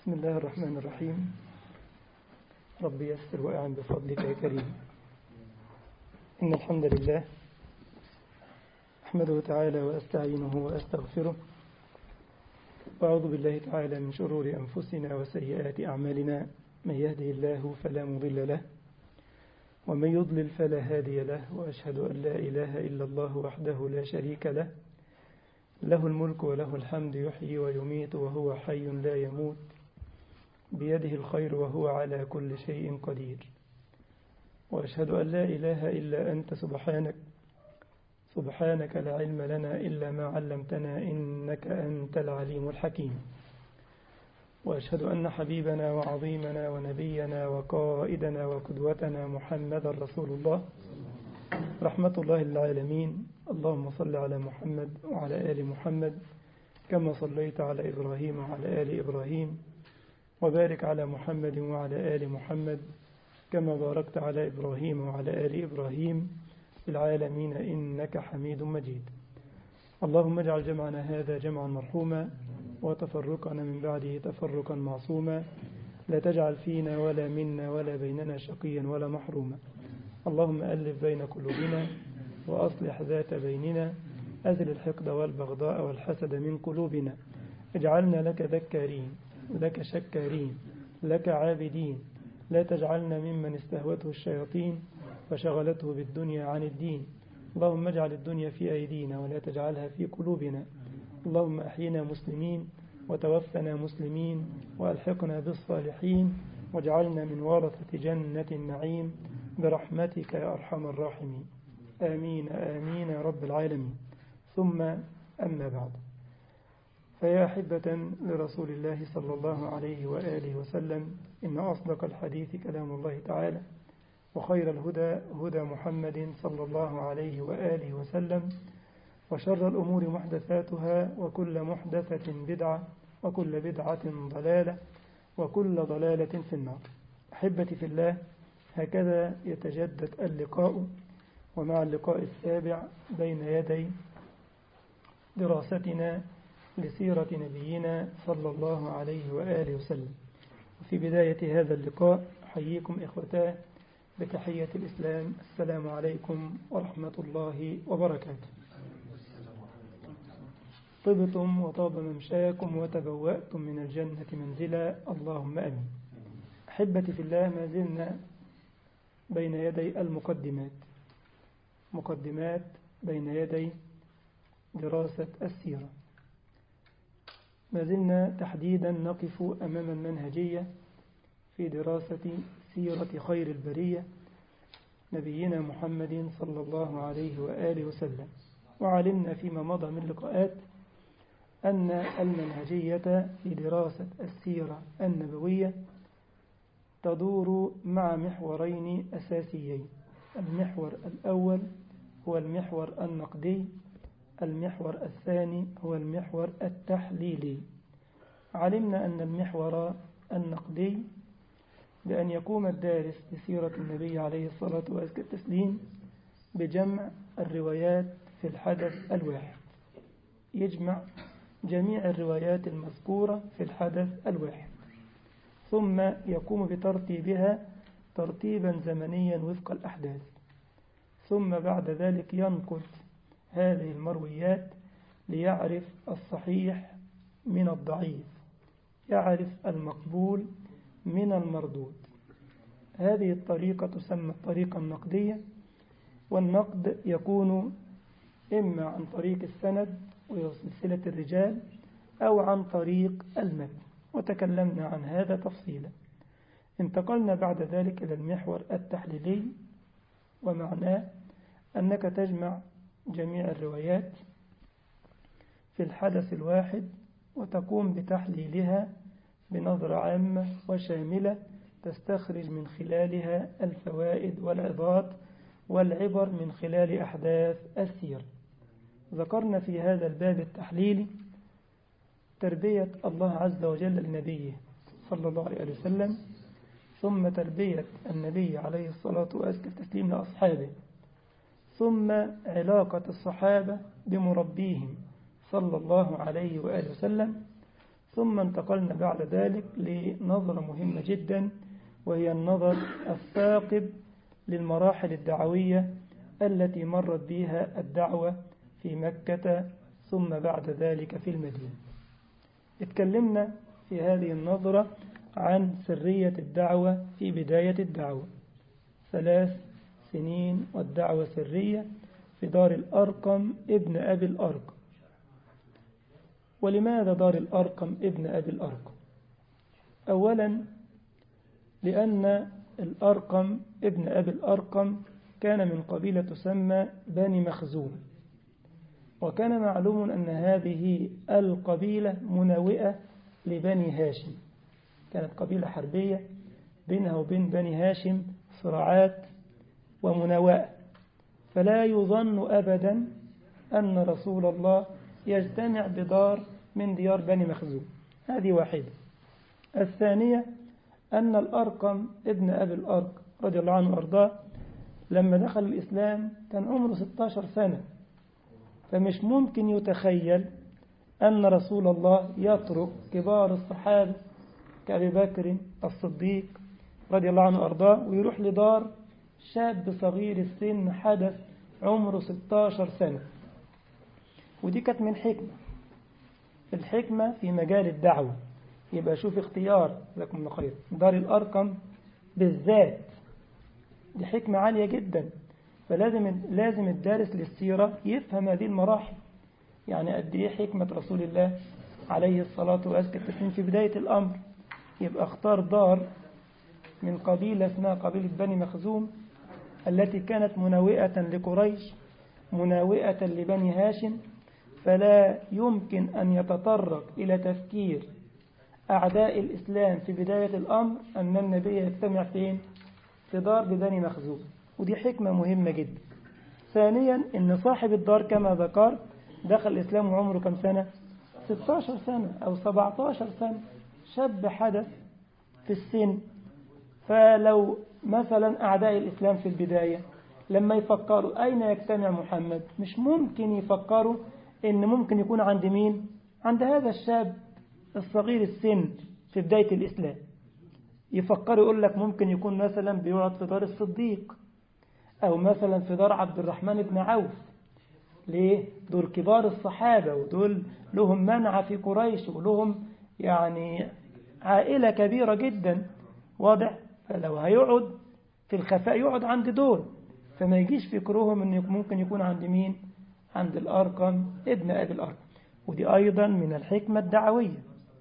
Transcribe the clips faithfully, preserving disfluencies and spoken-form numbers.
بسم الله الرحمن الرحيم. رب يسر وأعن بفضلك يا كريم. إن الحمد لله أحمده تعالى وأستعينه وأستغفره، وأعوذ بالله تعالى من شرور أنفسنا وسيئات أعمالنا. من يهده الله فلا مضل له، ومن يضلل فلا هادي له، وأشهد أن لا إله إلا الله وحده لا شريك له، له الملك وله الحمد، يحيي ويميت وهو حي لا يموت، بيده الخير وهو على كل شيء قدير. وأشهد أن لا إله إلا أنت سبحانك سبحانك لا علم لنا إلا ما علمتنا، إنك أنت العليم الحكيم. وأشهد أن حبيبنا وعظيمنا ونبينا وقائدنا وقدوتنا محمد رسول الله، رحمة الله للعالمين. اللهم صل على محمد وعلى آل محمد كما صليت على إبراهيم وعلى آل إبراهيم، وبارك على محمد وعلى آل محمد كما باركت على إبراهيم وعلى آل إبراهيم في العالمين إنك حميد مجيد. اللهم اجعل جمعنا هذا جمعا مرحوما، وتفرقنا من بعده تفرقا معصوما، لا تجعل فينا ولا منا ولا بيننا شقيا ولا محروما. اللهم ألف بين قلوبنا وأصلح ذات بيننا، أزل الحقد والبغضاء والحسد من قلوبنا، اجعلنا لك ذكارين لك شكارين لك عابدين، لا تجعلنا ممن استهوته الشياطين فشغلته بالدنيا عن الدين. اللهم اجعل الدنيا في أيدينا ولا تجعلها في قلوبنا. اللهم أحينا مسلمين وتوفنا مسلمين، وألحقنا بالصالحين، واجعلنا من ورثة جنة النعيم برحمتك يا أرحم الراحمين. آمين آمين يا رب العالمين. ثم أما بعد، فيا أحبة لرسول الله صلى الله عليه وآله وسلم، إن أصدق الحديث كلام الله تعالى، وخير الهدى هدى محمد صلى الله عليه وآله وسلم، وشر الأمور محدثاتها، وكل محدثة بدعة، وكل بدعة ضلالة، وكل ضلالة في النار. أحبتي في الله، هكذا يتجدد اللقاء، ومع اللقاء السابع بين يدي دراستنا لسيرة نبينا صلى الله عليه وآله وسلم. وفي بداية هذا اللقاء أحييكم إخوتاه بتحية الإسلام، السلام عليكم ورحمة الله وبركاته. طبتم وطاب ممشاكم وتبوأتم من الجنة منزلا، اللهم آمين. أحبتي في الله، ما زلنا بين يدي المقدمات مقدمات بين يدي دراسة السيرة. ما زلنا تحديدا نقف أمام المنهجية في دراسة سيرة خير البرية نبينا محمد صلى الله عليه وآله وسلم. وعلمنا فيما مضى من لقاءات أن المنهجية في دراسة السيرة النبوية تدور مع محورين أساسيين. المحور الأول هو المحور النقدي، المحور الثاني هو المحور التحليلي. علمنا أن المحور النقدي بأن يقوم الدارس بسيرة النبي عليه الصلاة والتسليم بجمع الروايات في الحدث الواحد، يجمع جميع الروايات المذكورة في الحدث الواحد، ثم يقوم بترتيبها ترتيبا زمنيا وفق الأحداث، ثم بعد ذلك ينقد هذه المرويات ليعرف الصحيح من الضعيف، يعرف المقبول من المردود. هذه الطريقة تسمى الطريقة النقدية. والنقد يكون إما عن طريق السند وسلسلة الرجال، أو عن طريق المتن، وتكلمنا عن هذا تفصيلا. انتقلنا بعد ذلك إلى المحور التحليلي، ومعناه أنك تجمع جميع الروايات في الحدث الواحد وتقوم بتحليلها بنظرة عامة وشاملة، تستخرج من خلالها الفوائد والعظات والعبر من خلال أحداث السيرة. ذكرنا في هذا الباب التحليلي تربية الله عز وجل لنبيه صلى الله عليه وسلم، ثم تربية النبي عليه الصلاة والتسليم لأصحابه، ثم علاقة الصحابة بمربيهم صلى الله عليه وآله وسلم، ثم انتقلنا بعد ذلك لنظرة مهمة جدا، وهي النظر الثاقب للمراحل الدعوية التي مرت بها الدعوة في مكة ثم بعد ذلك في المدينة. اتكلمنا في هذه النظرة عن سرية الدعوة في بداية الدعوة، ثلاث سنين والدعوة سرية في دار الأرقم ابن أبي الأرقم. ولماذا دار الأرقم ابن أبي الأرقم؟ أولا لأن الأرقم ابن أبي الأرقم كان من قبيلة تسمى بني مخزوم، وكان معلوم أن هذه القبيلة مناوئة لبني هاشم، كانت قبيلة حربية بينها وبين بني هاشم صراعات ومناوئة، فلا يظن أبدا أن رسول الله يجتمع بدار من ديار بني مخزوم. هذه واحدة. الثانية أن الأرقم ابن أبي الأرقم رضي الله عنه وأرضاه لما دخل الإسلام كان عمره ستة عشر سنة، فمش ممكن يتخيل أن رسول الله يترك كبار الصحابة كأبي بكر الصديق رضي الله عنه وأرضاه ويروح لدار شاب صغير السن حدث عمره ستة عشر سنة. ودي كانت من حكمة الحكمة في مجال الدعوة. يبقى شوف اختيار لكم من خير دار الأرقم بالذات، دي حكمة عالية جدا. فلازم لازم الدارس للسيرة يفهم هذه المراحل، يعني قد ايه حكمة رسول الله عليه الصلاة والسلام في بداية الأمر. يبقى اختار دار من قبيلة اسمها قبيلة بني مخزوم التي كانت مناوئة لقريش مناوئة لبني هاشم، فلا يمكن أن يتطرق إلى تفكير أعداء الإسلام في بداية الأمر أن النبي يجتمع فين؟ في دار ببني مخزوم، ودي حكمة مهمة جدا. ثانيا أن صاحب الدار كما ذكر دخل الإسلام وعمره كم سنة؟ ستة عشر سنة أو سبعة عشر سنة، شاب حدث في السن. فلو مثلا أعداء الإسلام في البداية لما يفكروا أين يجتمع محمد، مش ممكن يفكروا إن ممكن يكون عند مين؟ عند هذا الشاب الصغير السن في بداية الإسلام. يفكروا يقول لك ممكن يكون مثلا بيقعد في دار الصديق، أو مثلا في دار عبد الرحمن بن عوف. ليه؟ دول كبار الصحابة ودول لهم منع في قريش ولهم يعني عائلة كبيرة جدا، واضح؟ فلو هيقعد في الخفاء يقعد عند دول، فما يجيش فكرهم أنه ممكن يكون عند مين؟ عند الأرقم ابن أبي الأرقم. ودي أيضا من الحكمة الدعوية.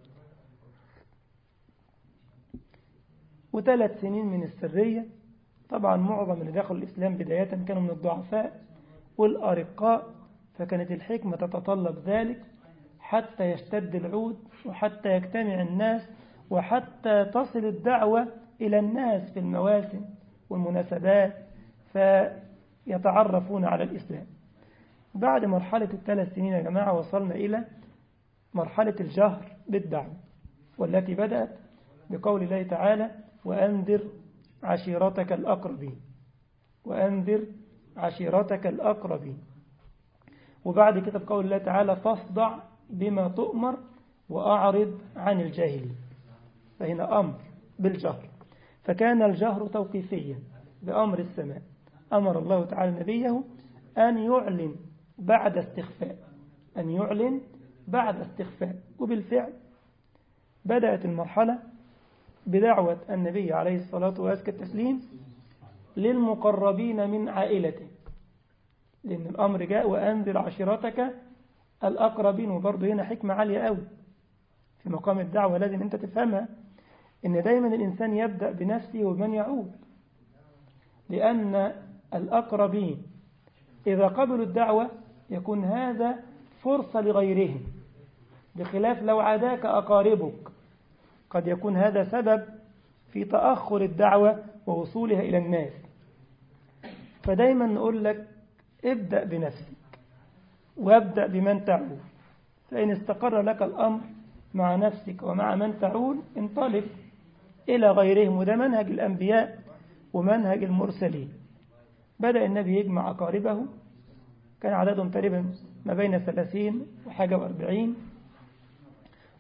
وثلاث سنين من السرية. طبعا معظم اللي دخلوا الإسلام بداية كانوا من الضعفاء والأرقاء، فكانت الحكمة تتطلب ذلك حتى يشتد العود وحتى يجتمع الناس وحتى تصل الدعوة إلى الناس في المواسم والمناسبات فيتعرفون على الإسلام. بعد مرحلة الثلاث سنين يا جماعة وصلنا إلى مرحلة الجهر بالدعوة، والتي بدأت بقول الله تعالى: وأنذر عشيرتك الأقربين. وأنذر عشيرتك الأقربين. وبعد كده بقول الله تعالى: فاصدع بما تؤمر وأعرض عن الجاهلين. فهنا أمر بالجهر، فكان الجهر توقيفيا بأمر السماء. أمر الله تعالى نبيه أن يعلن بعد استخفاء أن يعلن بعد استخفاء. وبالفعل بدأت المرحلة بدعوة النبي عليه الصلاة والتسليم للمقربين من عائلته، لأن الأمر جاء وأنذر عشيرتك الأقربين. وبرضه هنا حكمة عالية قوي في مقام الدعوة لازم أنت تفهمها، إن دايما الإنسان يبدأ بنفسه ومن يعود، لأن الأقربين إذا قبلوا الدعوة يكون هذا فرصة لغيرهم، بخلاف لو عاداك أقاربك قد يكون هذا سبب في تأخر الدعوة ووصولها إلى الناس. فدايما نقول لك ابدأ بنفسك وابدأ بمن تعول، فإن استقر لك الأمر مع نفسك ومع من تعول انطلق إلى غيرهم. وده منهج الأنبياء ومنهج المرسلين. بدأ النبي يجمع أقاربه، كان عددهم تقريبا ما بين ثلاثين وحاجة وأربعين،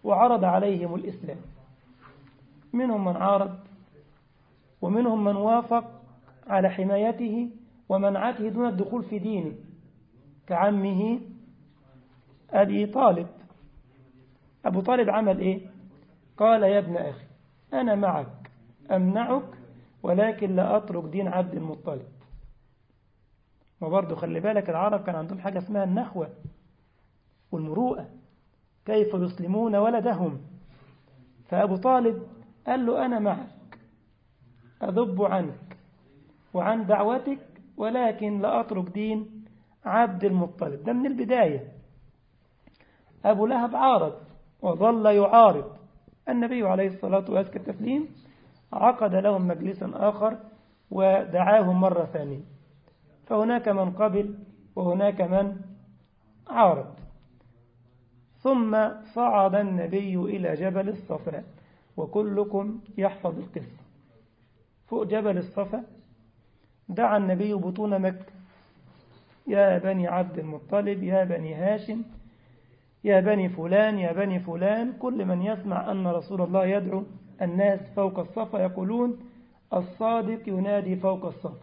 وعرض عليهم الإسلام. منهم من عارض ومنهم من وافق على حمايته ومنعته دون الدخول في دينه، كعمه أبي طالب. أبو طالب عمل إيه؟ قال يا ابن أخي أنا معك أمنعك ولكن لا أترك دين عبد المطلب. وبرضه خلي بالك العرب كان عندهم حاجة اسمها النخوة والمروءة، كيف يسلمون ولدهم. فأبو طالب قال له أنا معك أذب عنك وعن دعوتك ولكن لا أترك دين عبد المطلب. ده من البداية. أبو لهب عارض وظل يعارض. النبي عليه الصلاة والسلام عقد لهم مجلسا آخر ودعاهم مرة ثانية، فهناك من قبل وهناك من عارض. ثم صعد النبي إلى جبل الصفا، وكلكم يحفظ القصة. فوق جبل الصفا دعا النبي بطون مكة: يا بني عبد المطلب، يا بني هاشم، يا بني فلان، يا بني فلان. كل من يسمع أن رسول الله يدعو الناس فوق الصفا يقولون الصادق ينادي فوق الصفا،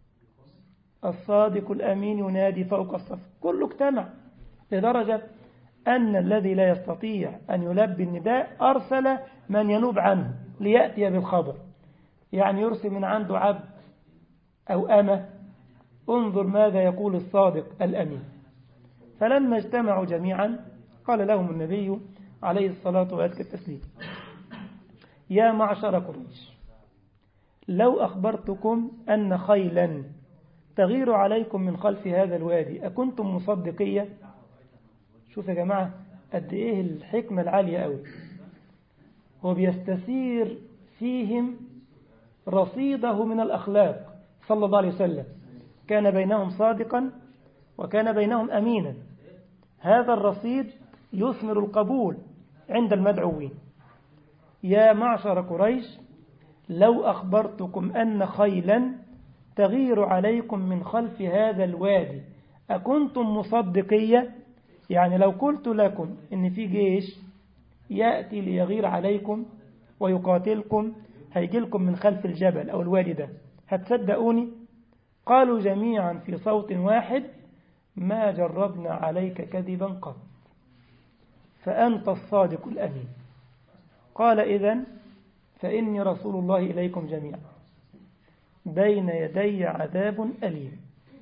الصادق الأمين ينادي فوق الصفا. كله اجتمع، لدرجة أن الذي لا يستطيع أن يلبي النداء أرسل من ينوب عنه ليأتي بالخبر، يعني يرسل من عنده عبد أو أمة: انظر ماذا يقول الصادق الأمين. فلما اجتمعوا جميعا قال لهم النبي عليه الصلاة والسلام: يا معشر قريش، لو أخبرتكم أن خيلا تغير عليكم من خلف هذا الوادي أكنتم مصدقية؟ شوف يا جماعة قد إيه الحكمة العالية قوي. هو بيستثير فيهم رصيده من الأخلاق صلى الله عليه وسلم. كان بينهم صادقا وكان بينهم أمينا. هذا الرصيد يثمر القبول عند المدعوين. يا معشر قريش، لو أخبرتكم أن خيلا تغير عليكم من خلف هذا الوادي أكنتم مصدقية؟ يعني لو قلت لكم إن في جيش يأتي ليغير عليكم ويقاتلكم، هيجي لكم من خلف الجبل أو الوادي ده، هتصدقوني؟ قالوا جميعا في صوت واحد: ما جربنا عليك كذبا قط، فأنت الصادق الأمين. قال: إذن فإني رسول الله إليكم جميعا، بين يدي عذاب أليم،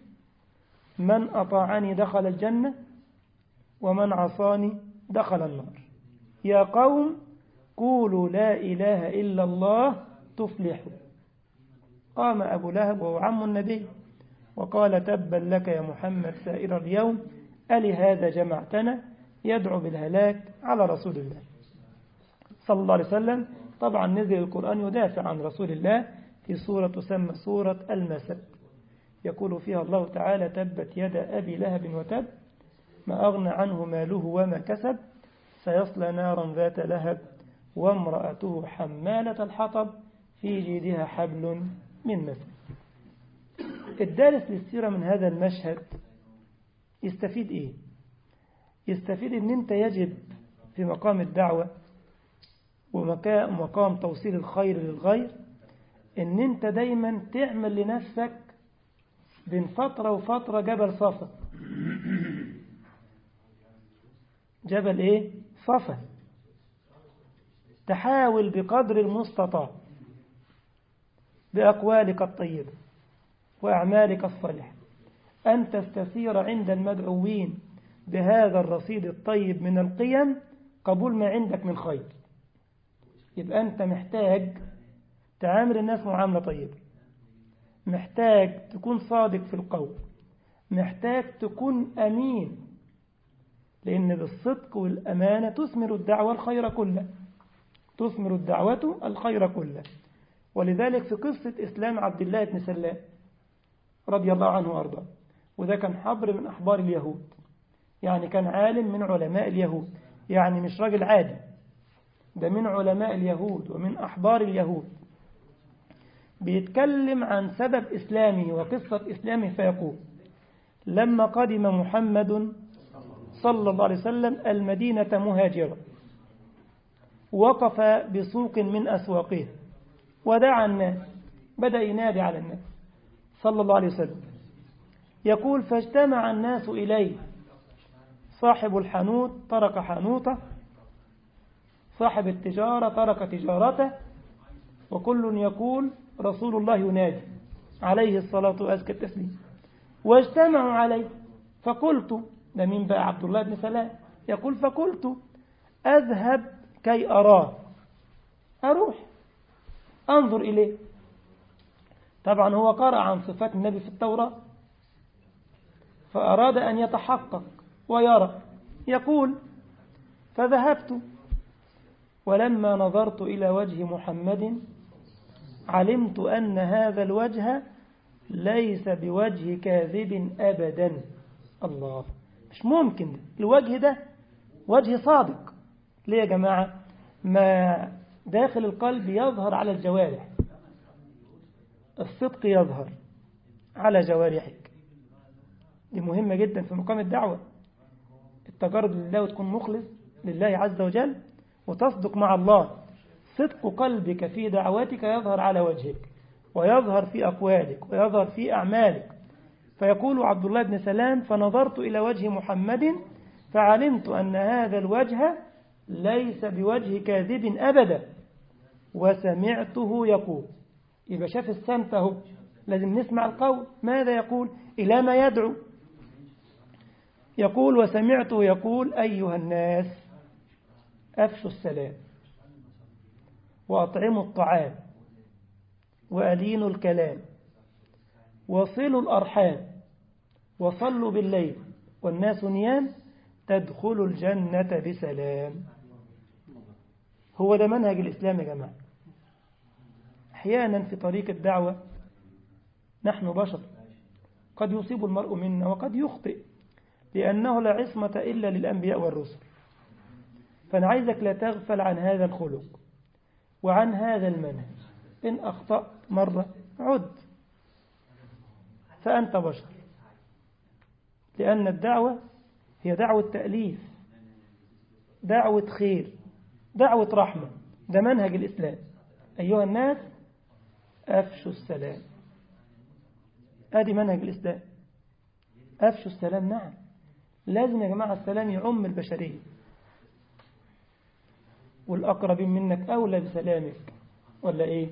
من أطاعني دخل الجنة ومن عصاني دخل النار. يا قوم قولوا لا إله إلا الله تفلحوا. قام أبو لهب وهو عم النبي وقال: تبا لك يا محمد سائر اليوم، ألهذا جمعتنا؟ يدعو بالهلاك على رسول الله صلى الله عليه وسلم. طبعا نزل القرآن يدافع عن رسول الله في سورة تسمى سورة المسد، يقول فيها الله تعالى: تبت يد أبي لهب وتب، ما أغنى عنه ماله وما كسب، سيصلى نارا ذات لهب وامرأته حمالة الحطب في جيدها حبل من مسد. الدارس للسيرة من هذا المشهد يستفيد إيه؟ يستفيد أن أنت يجب في مقام الدعوة ومقام توصيل الخير للغير أن أنت دايما تعمل لنفسك بين فترة وفترة جبل صفا. جبل إيه؟ صفا. تحاول بقدر المستطاع بأقوالك الطيبة وأعمالك الصالحة أن تستثير عند المدعوين بهذا الرصيد الطيب من القيم قبول ما عندك من خير. يبقى أنت محتاج تعامل الناس معاملة طيبة، محتاج تكون صادق في القول، محتاج تكون أمين، لأن بالصدق والأمانة تثمر الدعوة الخير كله، تثمر الدعوة الخير كله. ولذلك في قصة إسلام عبد الله بن سلام رضي الله عنه وأرضاه، وده كان حبر من أحبار اليهود، يعني كان عالم من علماء اليهود، يعني مش راجل عادي، ده من علماء اليهود ومن أحبار اليهود. بيتكلم عن سبب إسلامه وقصة إسلامه فيقول: لما قدم محمد صلى الله عليه وسلم المدينة مهاجرا، وقف بسوق من أسواقه ودعا الناس، بدأ ينادي على الناس صلى الله عليه وسلم. يقول فاجتمع الناس إليه، صاحب الحانوت ترك حانوته، صاحب التجارة ترك تجارته، وكل يقول رسول الله ينادي عليه الصلاة وأزكى التسليم. واجتمعوا عليه فقلت، ده مين بقى؟ عبد الله بن سلام يقول فقلت أذهب كي أراه، أروح أنظر إليه. طبعا هو قرأ عن صفات النبي في التوراة فأراد أن يتحقق ويرى. يقول فذهبت ولما نظرت إلى وجه محمد علمت أن هذا الوجه ليس بوجه كاذب أبدا. الله، مش ممكن الوجه ده وجه صادق. ليه يا جماعة؟ ما داخل القلب يظهر على الجوارح، الصدق يظهر على جوارحك. دي مهمة جدا في مقام الدعوة، التجرد لله وتكون مخلص لله عز وجل وتصدق مع الله. صدق قلبك في دعواتك يظهر على وجهك ويظهر في أقوالك ويظهر في أعمالك. فيقول عبد الله بن سلام فنظرت إلى وجه محمد فعلمت أن هذا الوجه ليس بوجه كاذب أبدا وسمعته يقول. يبقى شاف السمت اهو، لازم نسمع القول ماذا يقول، إلى ما يدعو. يقول وسمعته يقول أيها الناس أفشوا السلام وأطعموا الطعام وألينوا الكلام وصلوا الأرحام وصلوا بالليل والناس نيام تدخلوا الجنة بسلام. هو ده منهج الإسلام يا جماعة. أحيانا في طريق الدعوة نحن بشر، قد يصيب المرء منا وقد يخطئ، لأنه لا عصمة إلا للأنبياء والرسل. فأنا عايزك لا تغفل عن هذا الخلق وعن هذا المنهج. إن أخطأت مرة عد، فأنت بشر، لأن الدعوة هي دعوة تأليف، دعوة خير، دعوة رحمة. ده منهج الإسلام. أيها الناس أفشوا السلام، هذه منهج الإسلام. أفشوا السلام، نعم لازم يا جماعة السلام يعم البشرية، والأقربين منك أولى بسلامك، ولا إيه؟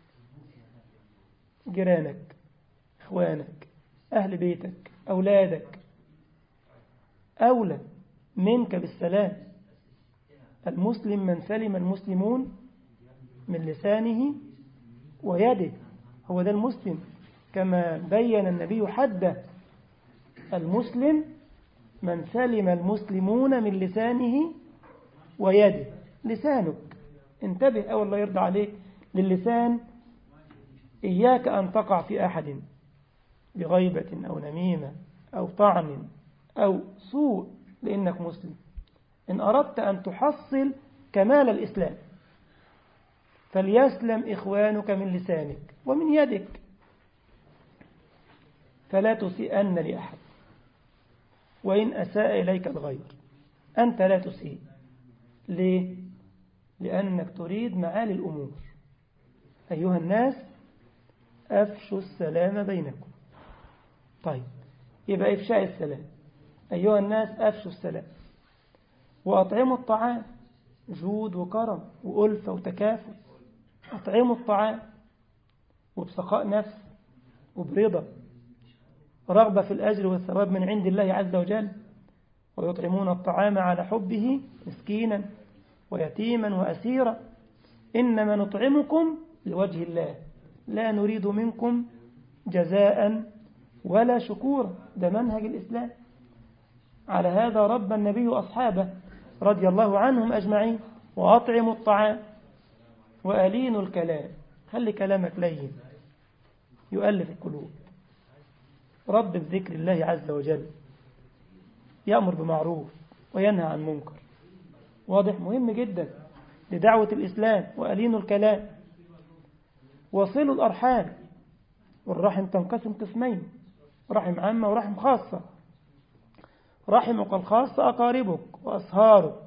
جيرانك، إخوانك، أهل بيتك، أولادك أولى منك بالسلام. المسلم من سلم المسلمون من لسانه ويده، هو ده المسلم كما بين النبي حده. المسلم من سلم المسلمون من لسانه ويده. لسانك، انتبه أو الله يرضى عليك للسان. إياك أن تقع في أحد بغيبة أو نميمة أو طعن أو سوء لأنك مسلم، إن أردت أن تحصل كمال الإسلام. فليسلم إخوانك من لسانك ومن يدك، فلا تسيئن لأحد وإن أساء إليك الغير أنت لا تسيء. ليه؟ لأنك تريد معالي الأمور. أيها الناس أفشوا السلام بينكم. طيب، يبقى إفشاء السلام. أيها الناس أفشوا السلام وأطعموا الطعام، جود وكرم وألفة وتكافل. أطعموا الطعام وبسخاء نفس وبرضا، رغبة في الأجر والثواب من عند الله عز وجل. ويطعمون الطعام على حبه مسكينا ويتيما وأسيرا. إنما نطعمكم لوجه الله لا نريد منكم جزاء ولا شكورا. ده منهج الإسلام. على هذا رب النبي أصحابه رضي الله عنهم أجمعين. وأطعموا الطعام وألينوا الكلام، خلي كلامك لين يؤلف القلوب. رب بذكر الله عز وجل، يأمر بمعروف وينهى عن منكر. واضح؟ مهم جدا لدعوة الإسلام. وألينوا الكلام وصلوا الأرحام. والرحم تنقسم قسمين، رحم عامة ورحم خاصة. رحمك الخاصة أقاربك وأصهارك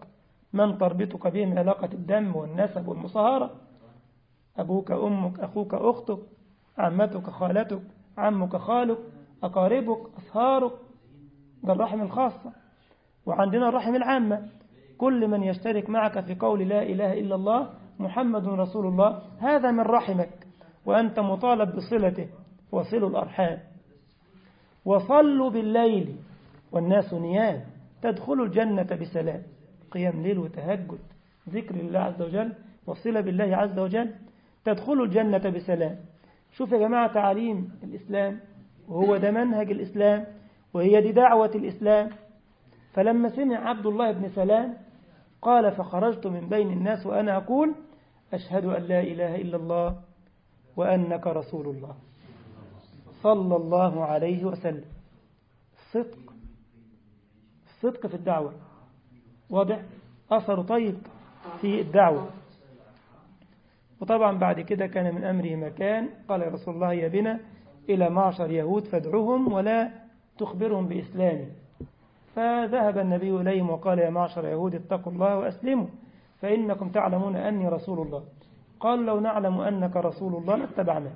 من تربطك بهم علاقة الدم والنسب والمصاهرة، أبوك أمك أخوك أختك عمتك خالتك عمك خالك أقاربك أصهارك، ده الرحم الخاصة. وعندنا الرحم العامة، كل من يشترك معك في قول لا إله إلا الله محمد رسول الله هذا من رحمك، وأنت مطالب بصلته. وصلوا الأرحام، وصلوا بالليل والناس نيام تدخلوا الجنة بسلام. قيام ليل وتهجد ذكر الله عز وجل وصلة بالله عز وجل تدخلوا الجنة بسلام. شوف يا جماعة تعاليم الإسلام، وهو ده منهج الإسلام، وهي دي دعوة الإسلام. فلما سمع عبد الله بن سلام قال فخرجت من بين الناس وأنا أقول أشهد أن لا إله إلا الله وأنك رسول الله صلى الله عليه وسلم. الصدق، الصدق في الدعوة واضح، أثر طيب في الدعوة. وطبعا بعد كده كان من أمره مكان، قال يا رسول الله يا بنا إلى معشر يهود فادعوهم ولا تخبرهم بإسلامي. فذهب النبي إليهم وقال يا معشر يهود اتقوا الله وأسلموا فإنكم تعلمون أني رسول الله. قال لو نعلم أنك رسول الله لاتبعناك.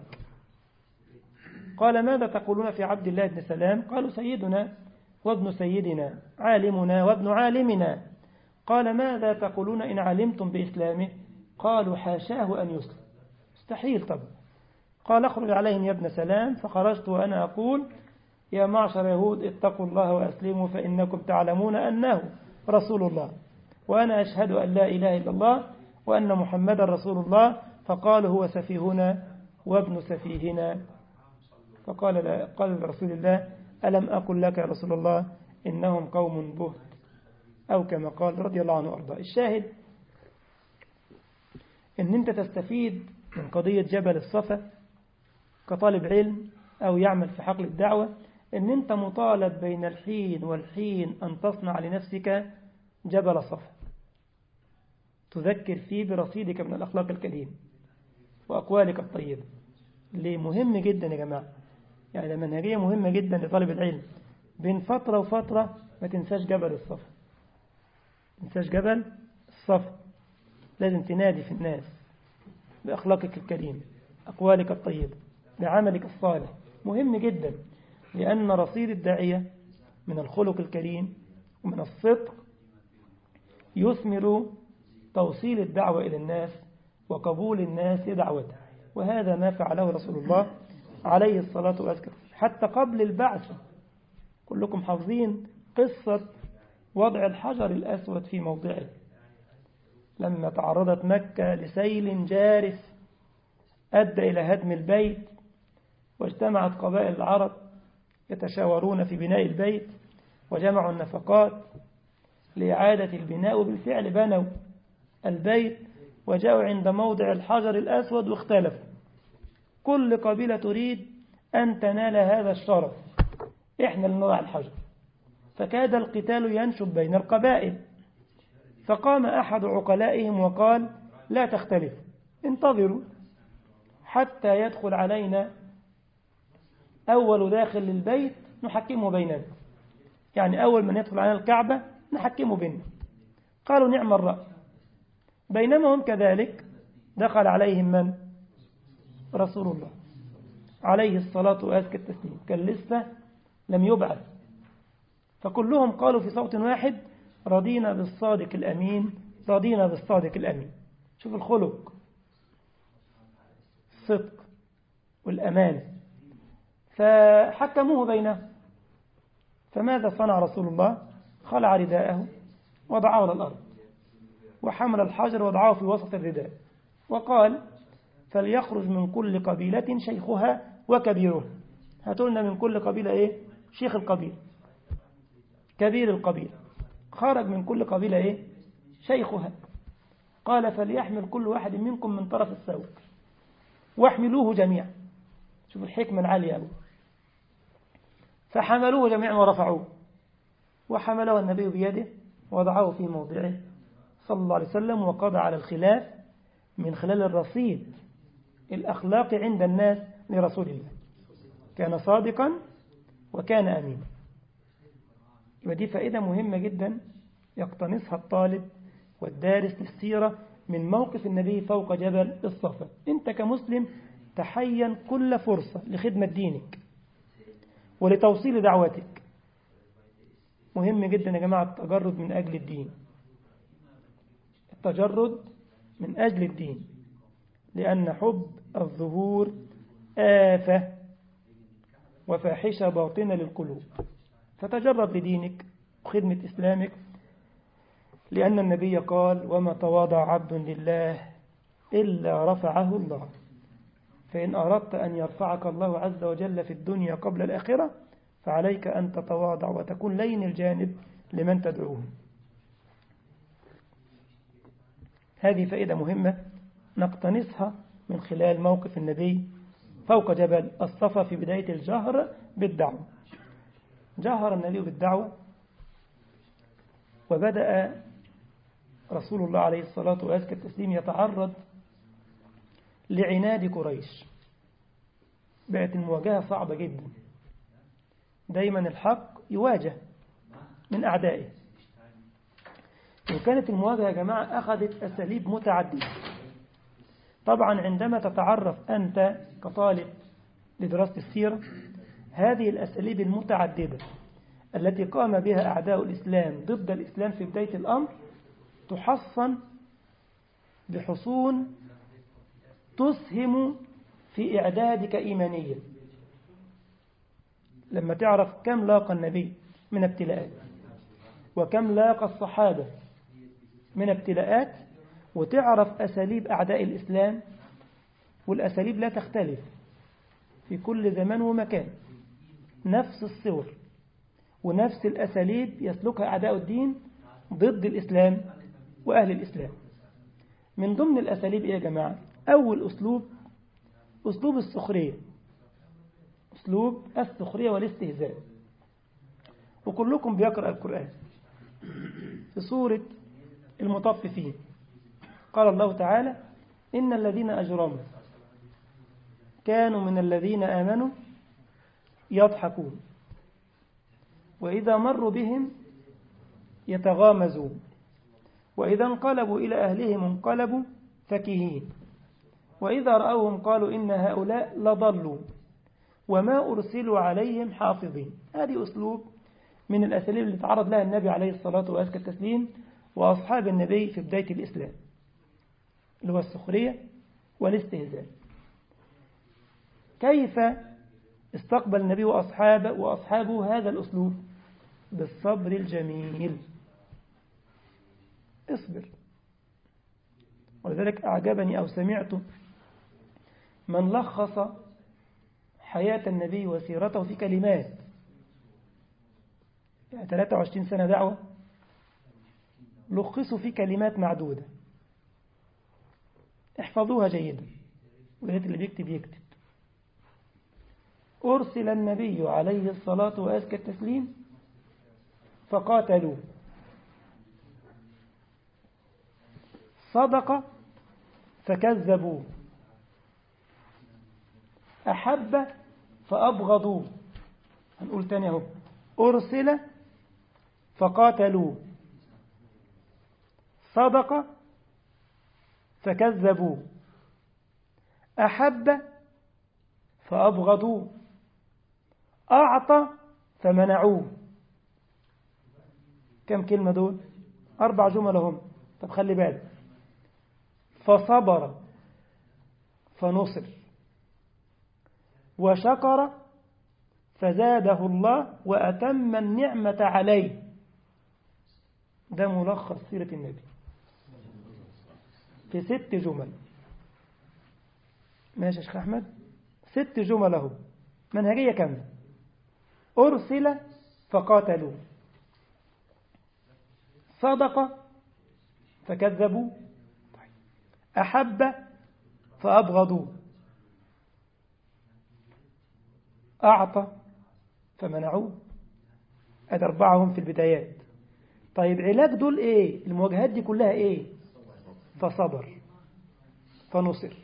قال ماذا تقولون في عبد الله بن سلام؟ قالوا سيدنا وابن سيدنا عالمنا وابن عالمنا. قال ماذا تقولون إن علمتم بإسلامه؟ قالوا حاشاه أن يسلم، مستحيل طبعا. قال اخرج عليهم يا ابن سلام. فخرجت وأنا أقول يا معشر يهود اتقوا الله وأسلموا فإنكم تعلمون أنه رسول الله وأنا أشهد أن لا إله إلا الله وأن محمد رسول الله. فقال هو سفيهنا وابن سفيهنا. فقال قال لرسول الله ألم أقل لك يا رسول الله إنهم قوم بهت، أو كما قال رضي الله عنه وأرضاه. الشاهد إن أنت تستفيد من قضية جبل الصفا كطالب علم أو يعمل في حقل الدعوة، إن أنت مطالب بين الحين والحين أن تصنع لنفسك جبل صفا تذكر فيه برصيدك من الأخلاق الكريمة وأقوالك الطيبة. اللي مهم جدا يا جماعة، يعني منهجية مهمة جدا لطالب العلم. بين فترة وفترة ما تنساش جبل الصفا، ما تنساش جبل الصفا. لازم تنادي في الناس بأخلاقك الكريمة أقوالك الطيبة بعملك الصالح، مهم جدا. لأن رصيد الداعية من الخلق الكريم ومن الصدق يثمر توصيل الدعوة إلى الناس وقبول الناس لدعوته. وهذا ما فعله رسول الله عليه الصلاة والسلام حتى قبل البعثة. كلكم حافظين قصة وضع الحجر الأسود في موضعه لما تعرضت مكة لسيل جارف أدى إلى هدم البيت، واجتمعت قبائل العرب يتشاورون في بناء البيت وجمعوا النفقات لإعادة البناء، وبالفعل بنوا البيت وجاءوا عند موضع الحجر الأسود واختلفوا. كل قبيلة تريد أن تنال هذا الشرف، إحنا اللي نضع الحجر. فكاد القتال ينشب بين القبائل، فقام أحد عقلائهم وقال لا تختلفوا، انتظروا حتى يدخل علينا أول داخل للبيت نحكمه بيننا، يعني أول من يدخل علينا الكعبة نحكمه بيننا. قالوا نعم الرأي. بينما هم كذلك دخل عليهم من؟ رسول الله عليه الصلاة وأزكى التسليم، كان لسه لم يبعث. فكلهم قالوا في صوت واحد رضينا بالصادق الأمين، رضينا بالصادق الأمين. شوف الخلق، الصدق والأمان. فحكموه بينهم. فماذا صنع رسول الله؟ خلع رداءه وضعه على الأرض وحمل الحجر وضعه في وسط الرداء وقال فليخرج من كل قبيلة شيخها وكبيرها. هاتولنا من كل قبيلة إيه؟ شيخ القبيلة كبير القبيلة. خرج من كل قبيلة إيه؟ شيخها. قال فليحمل كل واحد منكم من طرف السوق واحملوه جميعا. شوف الحكمة العالية أبو. فحملوه جميعا ورفعوه، وحمله النبي بيده وضعه في موضعه صلى الله عليه وسلم، وقضى على الخلاف من خلال الرصيد الأخلاقي عند الناس لرسول الله. كان صادقا وكان أمينا. ودي فائدة مهمة جدا يقتنصها الطالب والدارس للسيرة من موقف النبي فوق جبل الصفا. أنت كمسلم تحين كل فرصة لخدمة دينك ولتوصيل دعوتك. مهم جدا يا جماعة التجرد من أجل الدين، التجرد من أجل الدين، لأن حب الظهور آفة وفاحشة باطنة للقلوب. فتجرد لدينك وخدمة إسلامك، لأن النبي قال: وما تواضع عبد لله إلا رفعه الله. فإن أردت أن يرفعك الله عز وجل في الدنيا قبل الآخرة فعليك أن تتواضع وتكون لين الجانب لمن تدعوهم. هذه فائدة مهمة نقتنصها من خلال موقف النبي فوق جبل الصفا في بداية الجهر بالدعوة. جهر النبي بالدعوة، وبدأ رسول الله عليه الصلاة وأزكى التسليم يتعرض لعناد قريش. بقت المواجهة صعبة جدا، دايما الحق يواجه من أعدائه. وكانت المواجهة يا جماعة أخذت أساليب متعددة. طبعا عندما تتعرف أنت كطالب لدراسة السيرة هذه الأساليب المتعددة التي قام بها أعداء الإسلام ضد الإسلام في بداية الأمر تحصن بحصون تسهم في إعدادك إيمانيا. لما تعرف كم لاقى النبي من ابتلاءات وكم لاقى الصحابة من ابتلاءات، وتعرف أساليب أعداء الإسلام، والأساليب لا تختلف في كل زمان ومكان، نفس الصور ونفس الأساليب يسلكها أعداء الدين ضد الإسلام وأهل الإسلام. من ضمن الأساليب إيه يا جماعة؟ أول أسلوب أسلوب السخرية، أسلوب السخرية والاستهزاء. وكلكم بيقرأ القرآن في سورة المطففين قال الله تعالى: إن الذين أجرموا كانوا من الذين آمنوا يضحكون وإذا مروا بهم يتغامزون وإذا انقلبوا إلى أهلهم انقلبوا فكهين وإذا رأوهم قالوا إن هؤلاء لضلوا وما أرسلوا عليهم حافظين. هذه أسلوب من الأساليب اللي تعرض لها النبي عليه الصلاة وأزكى التسليم وأصحاب النبي في بداية الإسلام، اللي هو السخرية والاستهزاء. كيف استقبل النبي وأصحابه, وأصحابه هذا الأسلوب؟ بالصبر الجميل. اصبر. ولذلك أعجبني أو سمعت من لخص حياة النبي وسيرته في كلمات، يعني ثلاثة وعشرين سنة دعوة لخصوا في كلمات معدودة. احفظوها جيدا، ولذلك اللي بيكتب يكتب. أرسل النبي عليه الصلاة وأزكى التسليم فقاتلوا، صدق فكذبوا، أحب فأبغضوا. هنقول تاني اهو: أرسل فقاتلوا، صدق فكذبوا، أحب فأبغضوا، أعطى فمنعوه. كم كلمة دول؟ أربع جمل هم. طب خلي بالك: فصبر فنصر، وشكر فزاده الله، وأتم النعمة عليه. ده ملخص سيرة النبي في ست جمل. ماشي يا شيخ أحمد؟ ست جمل اهو، منهجية كاملة. أرسل فقاتلوا، صدق فكذبوا، أحب فأبغضوا، أعطى فمنعوه. هذا أربعهم في البدايات. طيب علاج دول إيه؟ المواجهات دي كلها إيه؟ فصبر فنصر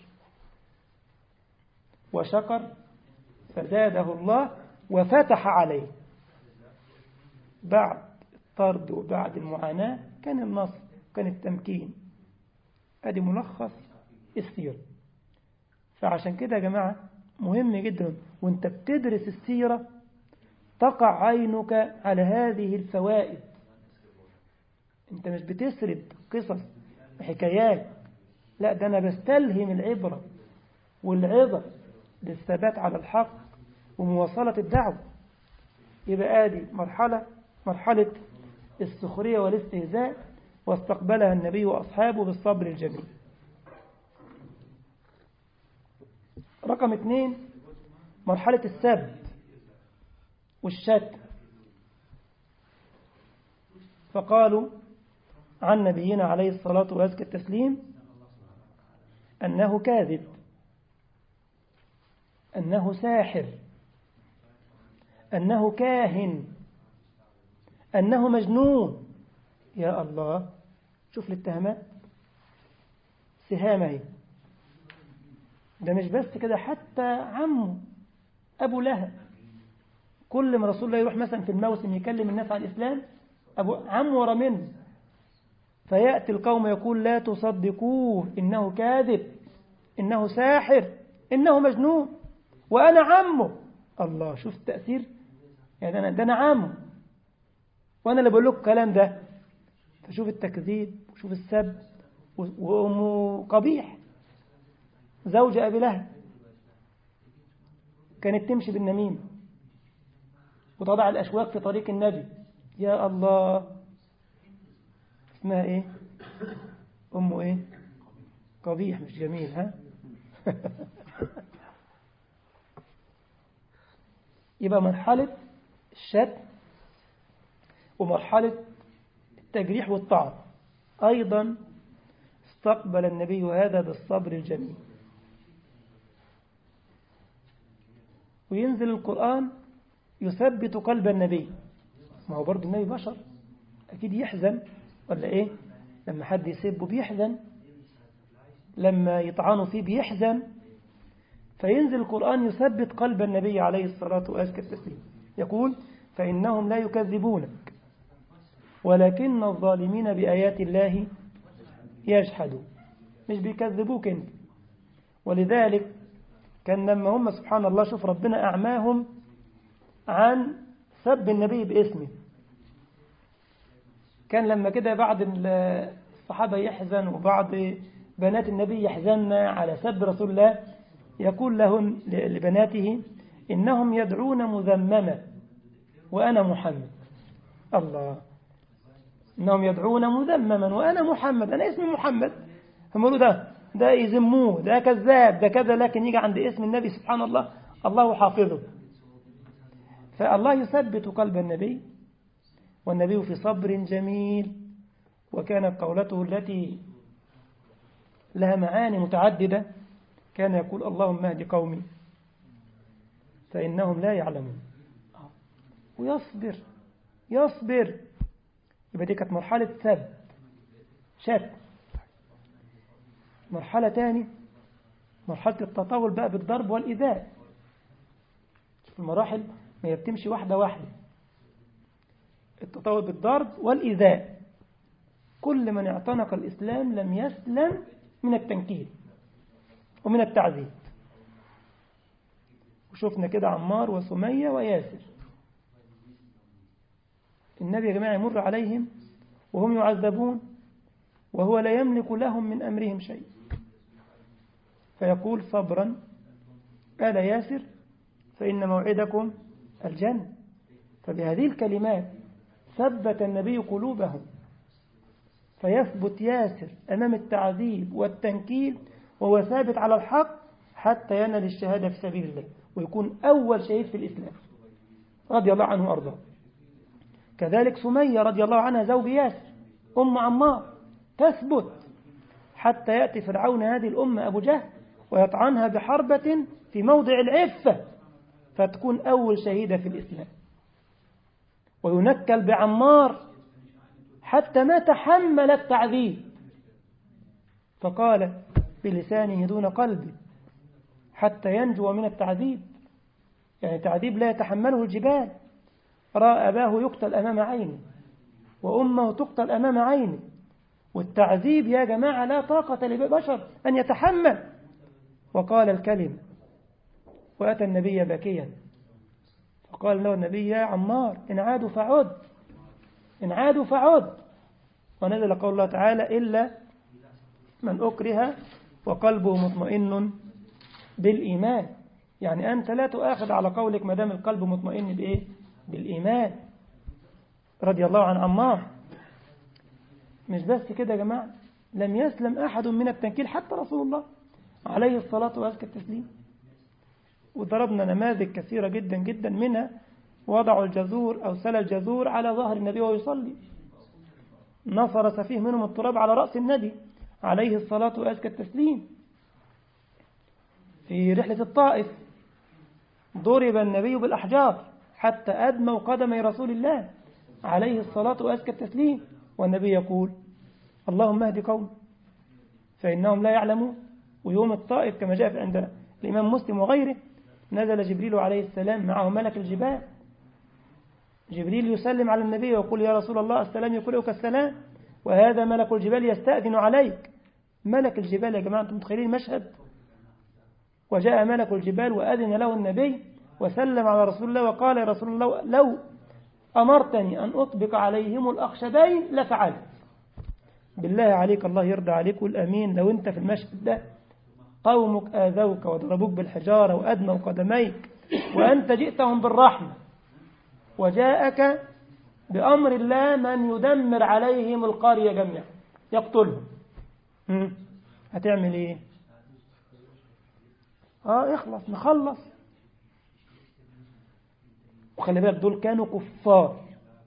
وشكر فزاده الله وفتح عليه. بعد الطرد وبعد المعاناة كان النصر كان التمكين. أدي ملخص السيرة. فعشان كده يا جماعة مهم جدا وانت بتدرس السيرة تقع عينك على هذه الفوائد. انت مش بتسرد قصص وحكايات، لا، ده أنا بستلهم العبرة والعظة للثبات على الحق ومواصلة الدعوة. يبقى آدي مرحلة مرحلة السخرية والاستهزاء، واستقبلها النبي وأصحابه بالصبر الجميل. رقم اثنين، مرحلة السب والشتم. فقالوا عن نبينا عليه الصلاة وأزكى التسليم أنه كاذب، أنه ساحر، أنه كاهن، أنه مجنون. يا الله، شوف الاتهامات سهامه. ده مش بس كده، حتى عمه أبو لهب كل ما رسول الله يروح مثلا في الموسم يكلم الناس عن الإسلام، أبو عمه ورا منه، فيأتي القوم يقول لا تصدقوه إنه كاذب، إنه ساحر، إنه مجنون، وأنا عمه. الله، شوف التأثير. يعني أنا ده أنا عمه وأنا اللي بقول لك الكلام ده. فشوف التكذيب وشوف السب. وأمه قبيح زوج أبي لهب كانت تمشي بالنميمة وتضع الأشواك في طريق النبي. يا الله، اسمها إيه؟ أمه إيه؟ قبيح، مش جميل، ها؟ يبقى مرحلة الشتم ومرحلة التجريح والطعن أيضا استقبل النبي هذا بالصبر الجميل. وينزل القرآن يثبت قلب النبي. ما هو برضو النبي بشر، أكيد يحزن ولا إيه؟ لما حد يسبه بيحزن، لما يطعنوا فيه بيحزن. فينزل القرآن يثبت قلب النبي عليه الصلاة والسلام. يقول فإنهم لا يكذبونك ولكن الظالمين بآيات الله يجحدون. مش بيكذبوك انت. ولذلك كان لما هم سبحان الله، شوف ربنا أعماهم عن سب النبي باسمه. كان لما كده بعض الصحابة يحزن وبعض بنات النبي يحزن على سب رسول الله، يقول لهم لبناته إنهم يدعون مذمما وأنا محمد. الله، إنهم يدعون مذمما وأنا محمد، أنا اسمي محمد. هم يقولوا ده ده يذموه، ده كذاب، ده كذا، لكن يجي عند اسم النبي سبحان الله الله حافظه. فالله يثبت قلب النبي، والنبي في صبر جميل. وكانت قولته التي لها معاني متعددة، كان يقول اللهم اهد قومي فإنهم لا يعلمون. ويصبر يصبر. يبقى دي كانت مرحلة سب شت. مرحلة تاني مرحلة التطاول بقى بالضرب والإيذاء. في المراحل ما يتمشي واحدة واحدة. التطاول بالضرب والإيذاء. كل من اعتنق الإسلام لم يسلم من التنكيل ومن التعذيب. وشفنا كده عمار وسمية وياسر. النبي يا جماعة يمر عليهم وهم يعذبون وهو لا يملك لهم من أمرهم شيء، فيقول صبرا آل ياسر فإن موعدكم الجنة. فبهذه الكلمات ثبت النبي قلوبهم، فيثبت ياسر أمام التعذيب والتنكيل وهو ثابت على الحق حتى ينال الشهادة في سبيل الله ويكون أول شهيد في الإسلام رضي الله عنه وأرضاه. كذلك سمية رضي الله عنها زوج ياسر أم عمار تثبت حتى يأتي فرعون هذه الأمة أبو جهل ويطعنها بحربة في موضع العفة فتكون أول شهيدة في الإسلام. وينكل بعمار حتى ما تحمل التعذيب فقال بلسانه دون قلبه حتى ينجو من التعذيب. يعني تعذيب لا يتحمله الجبال. رأى أباه يقتل أمام عينه وأمه تقتل أمام عينه والتعذيب يا جماعة لا طاقة لبشر أن يتحمل. وقال الكلمة وأتى النبي باكيا فقال له النبي يا عمار إن عادوا فعد إن عادوا فعد. ونزل قول الله تعالى إلا من أكره وقلبه مطمئن بالإيمان. يعني أنت لا تؤاخذ على قولك ما دام القلب مطمئن بإيه؟ بالإيمان. رضي الله عن عمار. مش بس كده يا جماعة، لم يسلم أحد من التنكيل حتى رسول الله عليه الصلاة وأزكى التسليم. وضربنا نماذج كثيرة جدا جدا، منها وضعوا الجزور أو سل الجزور على ظهر النبي وهو يصلي، نصر سفيه منهم التراب على رأس النبي عليه الصلاة وأزكى التسليم. في رحلة الطائف ضرب النبي بالأحجار حتى أدموا قدمي رسول الله عليه الصلاة وأزكى التسليم، والنبي يقول اللهم اهد قوم فإنهم لا يعلمون. ويوم الطائف كما جاء عند الإمام مسلم وغيره نزل جبريل عليه السلام معه ملك الجبال، جبريل يسلم على النبي ويقول يا رسول الله السلام يقولك السلام، وهذا ملك الجبال يستأذن عليك. ملك الجبال يا جماعة أنتم متخيلين المشهد؟ وجاء ملك الجبال وأذن له النبي وسلم على رسول الله وقال يا رسول الله لو أمرتني أن أطبق عليهم الأخشبين لفعلت. بالله عليك الله يرضى عليك والأمين، لو أنت في المشهد ده قومك آذوك وضربوك بالحجارة وأدموا قدميك وأنت جئتهم بالرحمة وجاءك بأمر الله من يدمر عليهم القرية جميعا يقتلهم، هتعمل إيه؟ آه اخلص نخلص. وخلي بالك دول كانوا كفار،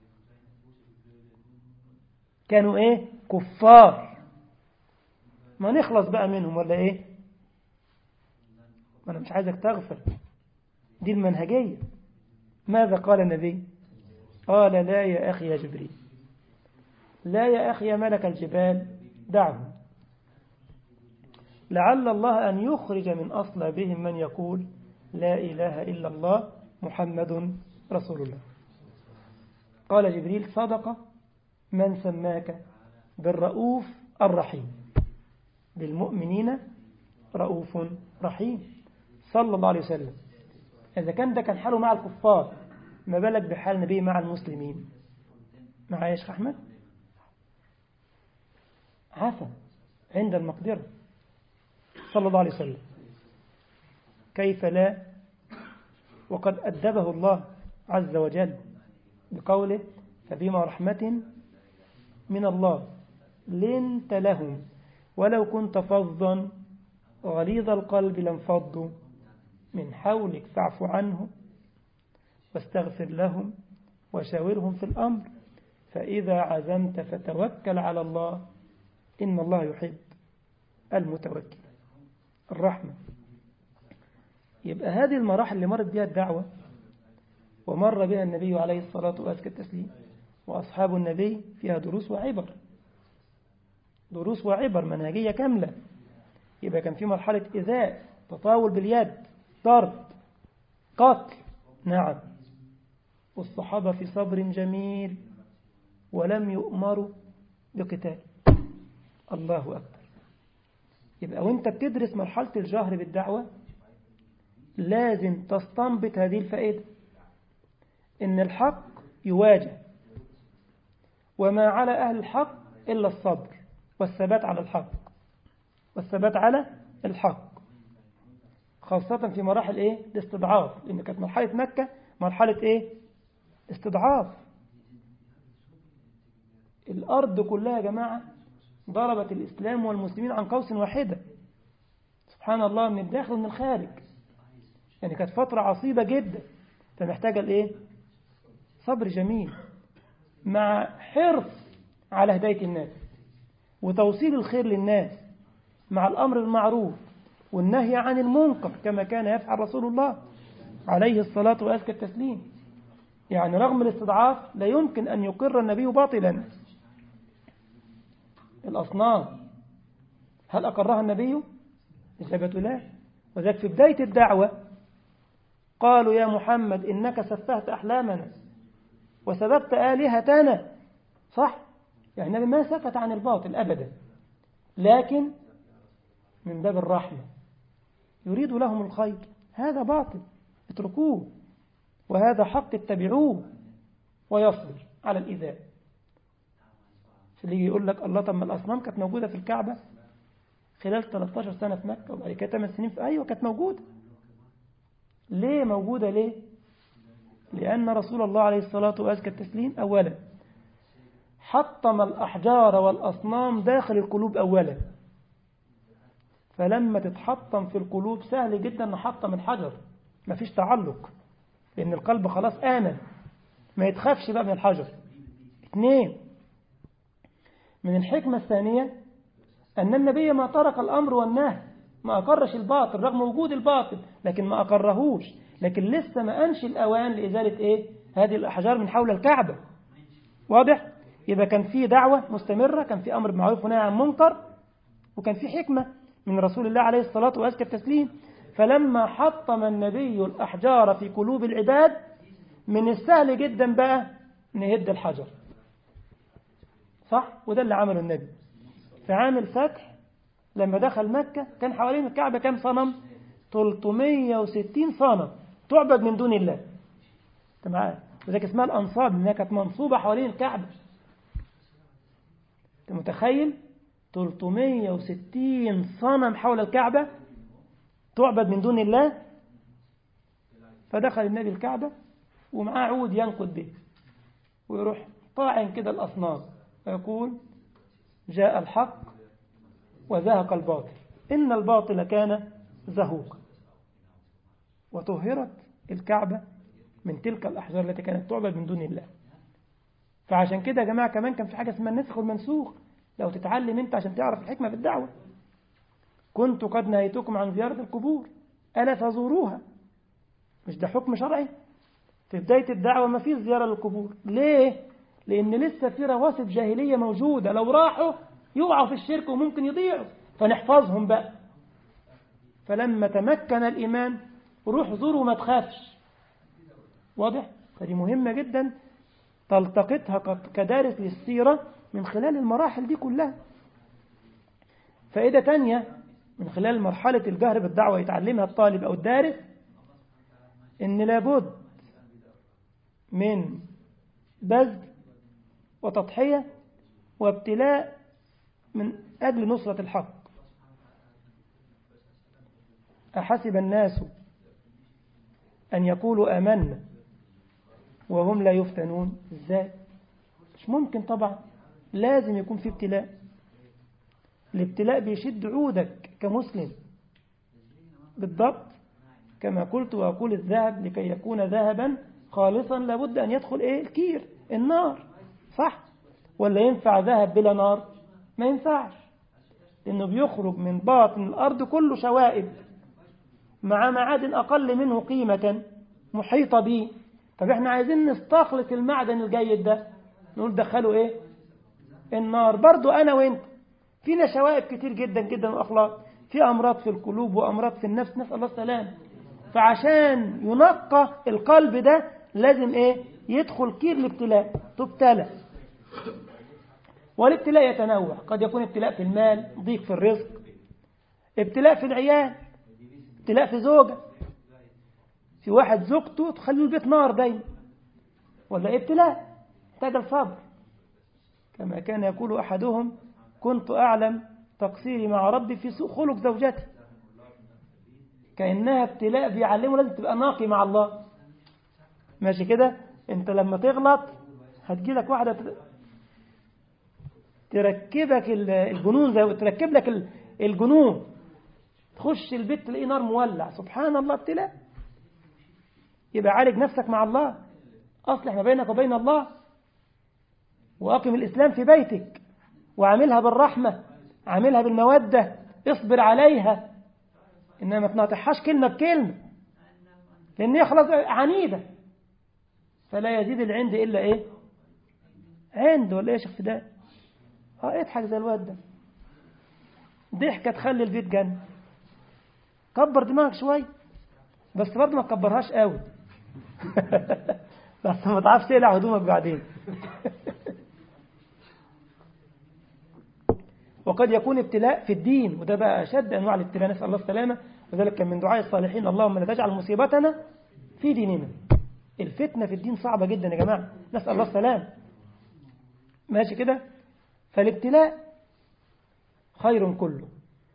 كانوا إيه؟ كفار. ما نخلص بقى منهم ولا إيه؟ ما أنا مش عايزك تغفر، دي المنهجية. ماذا قال النبي؟ قال لا يا أخي يا جبريل، لا يا أخي يا ملك الجبال، دعهم لعل الله أن يخرج من أصلابهم من يقول لا إله إلا الله محمد رسول الله. قال جبريل صدق من سماك بالرؤوف الرحيم، بالمؤمنين رؤوف رحيم صلى الله عليه وسلم. إذا كان ده كان حاله مع الكفار، ما بالك بحال نبي مع المسلمين؟ معايا يا شيخ أحمد؟ عفا عند المقدرة صلى الله عليه وسلم. كيف لا؟ وقد أدبه الله عز وجل بقوله فبما رحمة من الله لنت لهم ولو كنت فظا غليظ القلب لانفضوا من حولك فاعف عنهم واستغفر لهم وشاورهم في الأمر فإذا عزمت فتوكل على الله إن الله يحب المتوكل. الرحمة. يبقى هذه المراحل اللي مرت بها الدعوة ومر بها النبي عليه الصلاة وأزكى التسليم وأصحاب النبي فيها دروس وعبر، دروس وعبر منهجية كاملة. يبقى كان في مرحلة إذاء، تطاول باليد، ضرب، قتل، نعم، والصحابة في صبر جميل ولم يؤمروا بقتال. الله أكبر. يبقى وانت بتدرس مرحلة الجهر بالدعوة لازم تستنبط هذه الفائدة، إن الحق يواجه، وما على أهل الحق إلا الصبر والثبات على الحق والثبات على الحق، خاصة في مراحل إيه؟ الاستضعاف، لأن كانت مرحلة مكة مرحلة إيه؟ استضعاف. الأرض كلها يا جماعة ضربت الإسلام والمسلمين عن قوس واحدة، سبحان الله، من الداخل ومن الخارج. يعني كانت فترة عصيبة جدا، فمحتاجة الإيه؟ صبر جميل مع حرص على هداية الناس وتوصيل الخير للناس، مع الأمر بالمعروف والنهي عن المنكر كما كان يفعل رسول الله عليه الصلاة وأزكى التسليم. يعني رغم الاستضعاف لا يمكن أن يقر النبي باطلا. الأصنام هل أقرها النبي؟ إجابة لا. وذلك في بداية الدعوة قالوا يا محمد إنك سفهت أحلامنا وسببت آلهتنا، صح؟ يعني النبي ما سكت عن الباطل أبدا، لكن من باب الرحمة يريد لهم الخير. هذا باطل اتركوه، وهذا حق اتبعوه، ويصبر على الإيذاء. اللي يقول لك الله، طب ما الأصنام كانت موجودة في الكعبة خلال ثلاثة عشر سنة في مكة، وبعد كده ثمان سنين في أيوة كانت موجودة. ليه موجودة؟ ليه؟ لأن رسول الله عليه الصلاة وأزكى التسليم أولا حطم الأحجار والأصنام داخل القلوب أولا، فلما تتحطم في القلوب سهل جدا نحطم الحجر، ما فيش تعلق، لأن القلب خلاص آمن، ما يتخافش بقى من الحجر. اثنين، من الحكمة الثانية أن النبي ما ترك الأمر والنهي، ما أقرش الباطل رغم وجود الباطل، لكن ما أقرهوش، لكن لسه ما أنش الأوان لإزالة إيه؟ هذه الأحجار من حول الكعبة. واضح؟ إذا كان في دعوة مستمرة، كان في أمر بمعروف ونهي عن منكر، وكان في حكمة من رسول الله عليه الصلاة وأزكى التسليم. فلما حطم النبي الأحجار في قلوب العباد، من السهل جدا بقى نهد الحجر. صح؟ وده اللي عمله النبي في عام الفتح. لما دخل مكة كان حوالين الكعبة كم صنم؟ ثلاثمائة وستين صنم تعبد من دون الله. تمام؟ وذلك اسمها الأنصاب، لأنها كانت منصوبة حوالين الكعبة. أنت متخيل؟ ثلاثمائة وستين صنم حول الكعبة تعبد من دون الله. فدخل النبي الكعبة ومعاه عود ينقد به، ويروح طاعن كده الأصنام ويقول جاء الحق وزهق الباطل، إن الباطل كان زهوقا. وطهرت الكعبة من تلك الأحجار التي كانت تعبد من دون الله. فعشان كده يا جماعة كمان كان في حاجة اسمها النسخ والمنسوخ، لو تتعلم انت عشان تعرف الحكمة في الدعوة. كنت قد نهيتكم عن زيارة القبور ألا فزوروها. مش ده حكم شرعي؟ في بداية الدعوة ما فيش زيارة للقبور. ليه؟ لأن لسه في رواسب جاهلية موجودة، لو راحوا يقعوا في الشرك وممكن يضيعوا، فنحفظهم بقى. فلما تمكن الإيمان روح زوروا ما تخافش. واضح؟ فدي مهمة جدا تلتقطها كدارس للسيرة من خلال المراحل دي كلها. فائدة تانية من خلال مرحلة الجهر بالدعوة يتعلمها الطالب أو الدارس، إن لابد من بذل وتضحية وابتلاء من أجل نصرة الحق. أحسب الناس أن يقولوا آمنا وهم لا يفتنون؟ إزاي؟ مش ممكن طبعا، لازم يكون في ابتلاء. الابتلاء بيشد عودك كمسلم بالضبط كما قلت وأقول الذهب لكي يكون ذهبا خالصا لابد أن يدخل إيه؟ الكير، النار. صح؟ ولا ينفع ذهب بلا نار؟ ما ينفعش، لأنه بيخرج من باطن الأرض كله شوائب مع معادن أقل منه قيمة محيطة به. طب احنا عايزين نستخلص المعدن الجيد ده، نقول دخلوا ايه؟ النار. برضو أنا وإنت فينا شوائب كتير جدا جدا وأخلاق، في أمراض في القلوب وأمراض في النفس، نسأل الله السلام. فعشان ينقى القلب ده لازم ايه؟ يدخل كير الابتلاء، تبتلى. والابتلاء يتنوع، قد يكون ابتلاء في المال، ضيق في الرزق، ابتلاء في العيال، ابتلاء في زوجة، في واحد زوجته تخلي البيت نار دايما، ولا ابتلاء محتاج الصبر. كما كان يقول أحدهم كنت أعلم تقصيري مع ربي في سوء خلق زوجتي، كأنها ابتلاء بيعلمه لازم تبقى ناقي مع الله. ماشي كده؟ انت لما تغلط هتجيلك واحدة تركبك الجنون، زي تركب لك الجنون، تخش البيت تلاقيه نار مولع. سبحان الله، ابتلاء. يبقى عالج نفسك مع الله، أصلح ما بينك وبين الله، وأقم الإسلام في بيتك، وعاملها بالرحمة، عاملها بالمودة، اصبر عليها، إنما ما تناطحهاش كلمة بكلمة، لأن هي خلاص عنيدة. فلا يزيد العند إلا إيه؟ عند. ولا إيه يا شيخ فداء؟ اه اضحك زي الواد ده، ضحكة تخلي البيت جنة. كبر دماغك شوي، بس برضه ما تكبرهاش قوي بس ما تعرفش تقلع هدومك بعدين وقد يكون ابتلاء في الدين، وده بقى أشد أنواع الابتلاء، نسأل الله السلامة. وذلك كان من دعاء الصالحين: اللهم لا تجعل مصيبتنا في ديننا. الفتنة في الدين صعبة جدا يا جماعة، نسأل الله السلامة. ماشي كده؟ فالابتلاء خير كله،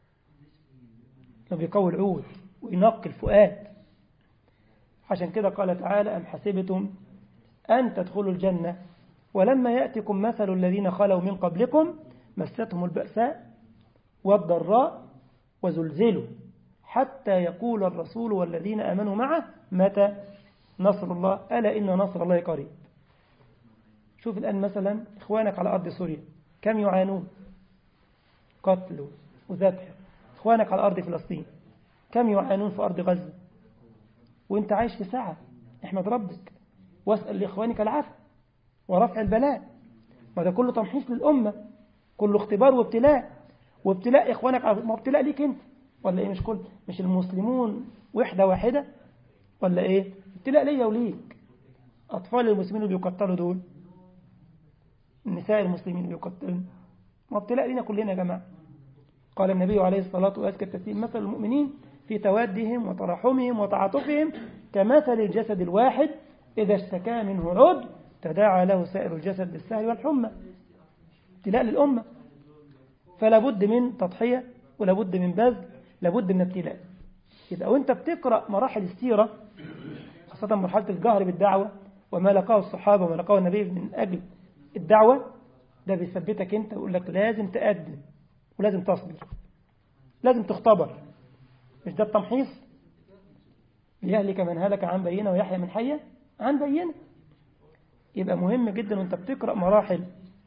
لو بيقوي العود وينقي الفؤاد. عشان كده قال تعالى: أم حسبتم أن تدخلوا الجنة ولما يأتكم مثل الذين خلوا من قبلكم مستهم البأساء والضراء وزلزلوا حتى يقول الرسول والذين آمنوا معه متى نصر الله ألا إن نصر الله قريب. شوف الآن مثلا إخوانك على أرض سوريا كم يعانون قتل وذبح، إخوانك على أرض فلسطين كم يعانون في أرض غزة، وإنت عايش في ساعة. احمد ربك واسأل لإخوانك العفو ورفع البلاء. وهذا كله تمحيص للأمة، كله اختبار وابتلاء. وابتلاء إخوانك، ما ابتلاء ليك أنت ولا إيه؟ مش كل مش المسلمون وحدة واحدة ولا إيه؟ ابتلاء ليا وليك. أطفال المسلمين اللي بيقتلوا دول، النساء المسلمين اللي بيقتلون، ما ابتلاء لنا كلنا يا جماعة. قال النبي عليه الصلاة والسلام: مثل المؤمنين في توادهم وتراحمهم وتعاطفهم كمثل الجسد الواحد إذا اشتكى منه عضو تداعى له سائر الجسد بالسهر والحمى. ابتلاء للأمة، فلا بد من تضحية ولا بد من بذل، لا بد من ابتلاء. إذا وأنت بتقرأ مراحل السيرة، خاصة مرحلة الجهر بالدعوة وما لقاه الصحابة وما لقاه النبي من أجل الدعوة، ده بيثبتك أنت ويقول لك لازم تقدم ولازم تصبر، لازم تختبر. مش ده التمحيص؟ ليهلك من هلك عن بينة ويحيى من حية عن بينة. يبقى مهم جدا وانت بتقرأ مراحل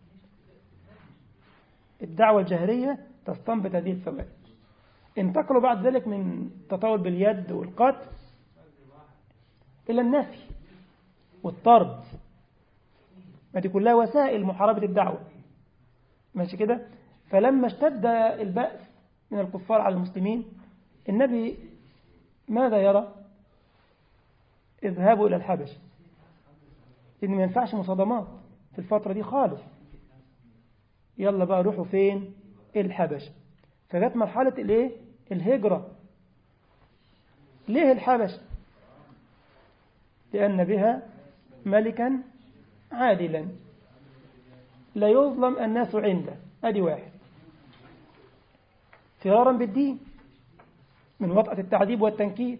الدعوة الجهرية تستنبط هذه الفوائد. انتقلوا بعد ذلك من تطاول باليد والقتل إلى النفي والطرد، ما دي كلها وسائل محاربة الدعوة. ماشي كده؟ فلما اشتد البأس من الكفار على المسلمين، النبي ماذا يرى؟ اذهبوا إلى الحبش، لأن ما ينفعش مصادمات في الفترة دي خالص. يلا بقى روحوا فين؟ الحبش. فجت مرحلة الايه؟ الهجرة. ليه الحبش؟ لأن بها ملكا عادلا لا يظلم الناس عنده. أدي واحد. فرارا بالدين من وطأة التعذيب والتنكيل.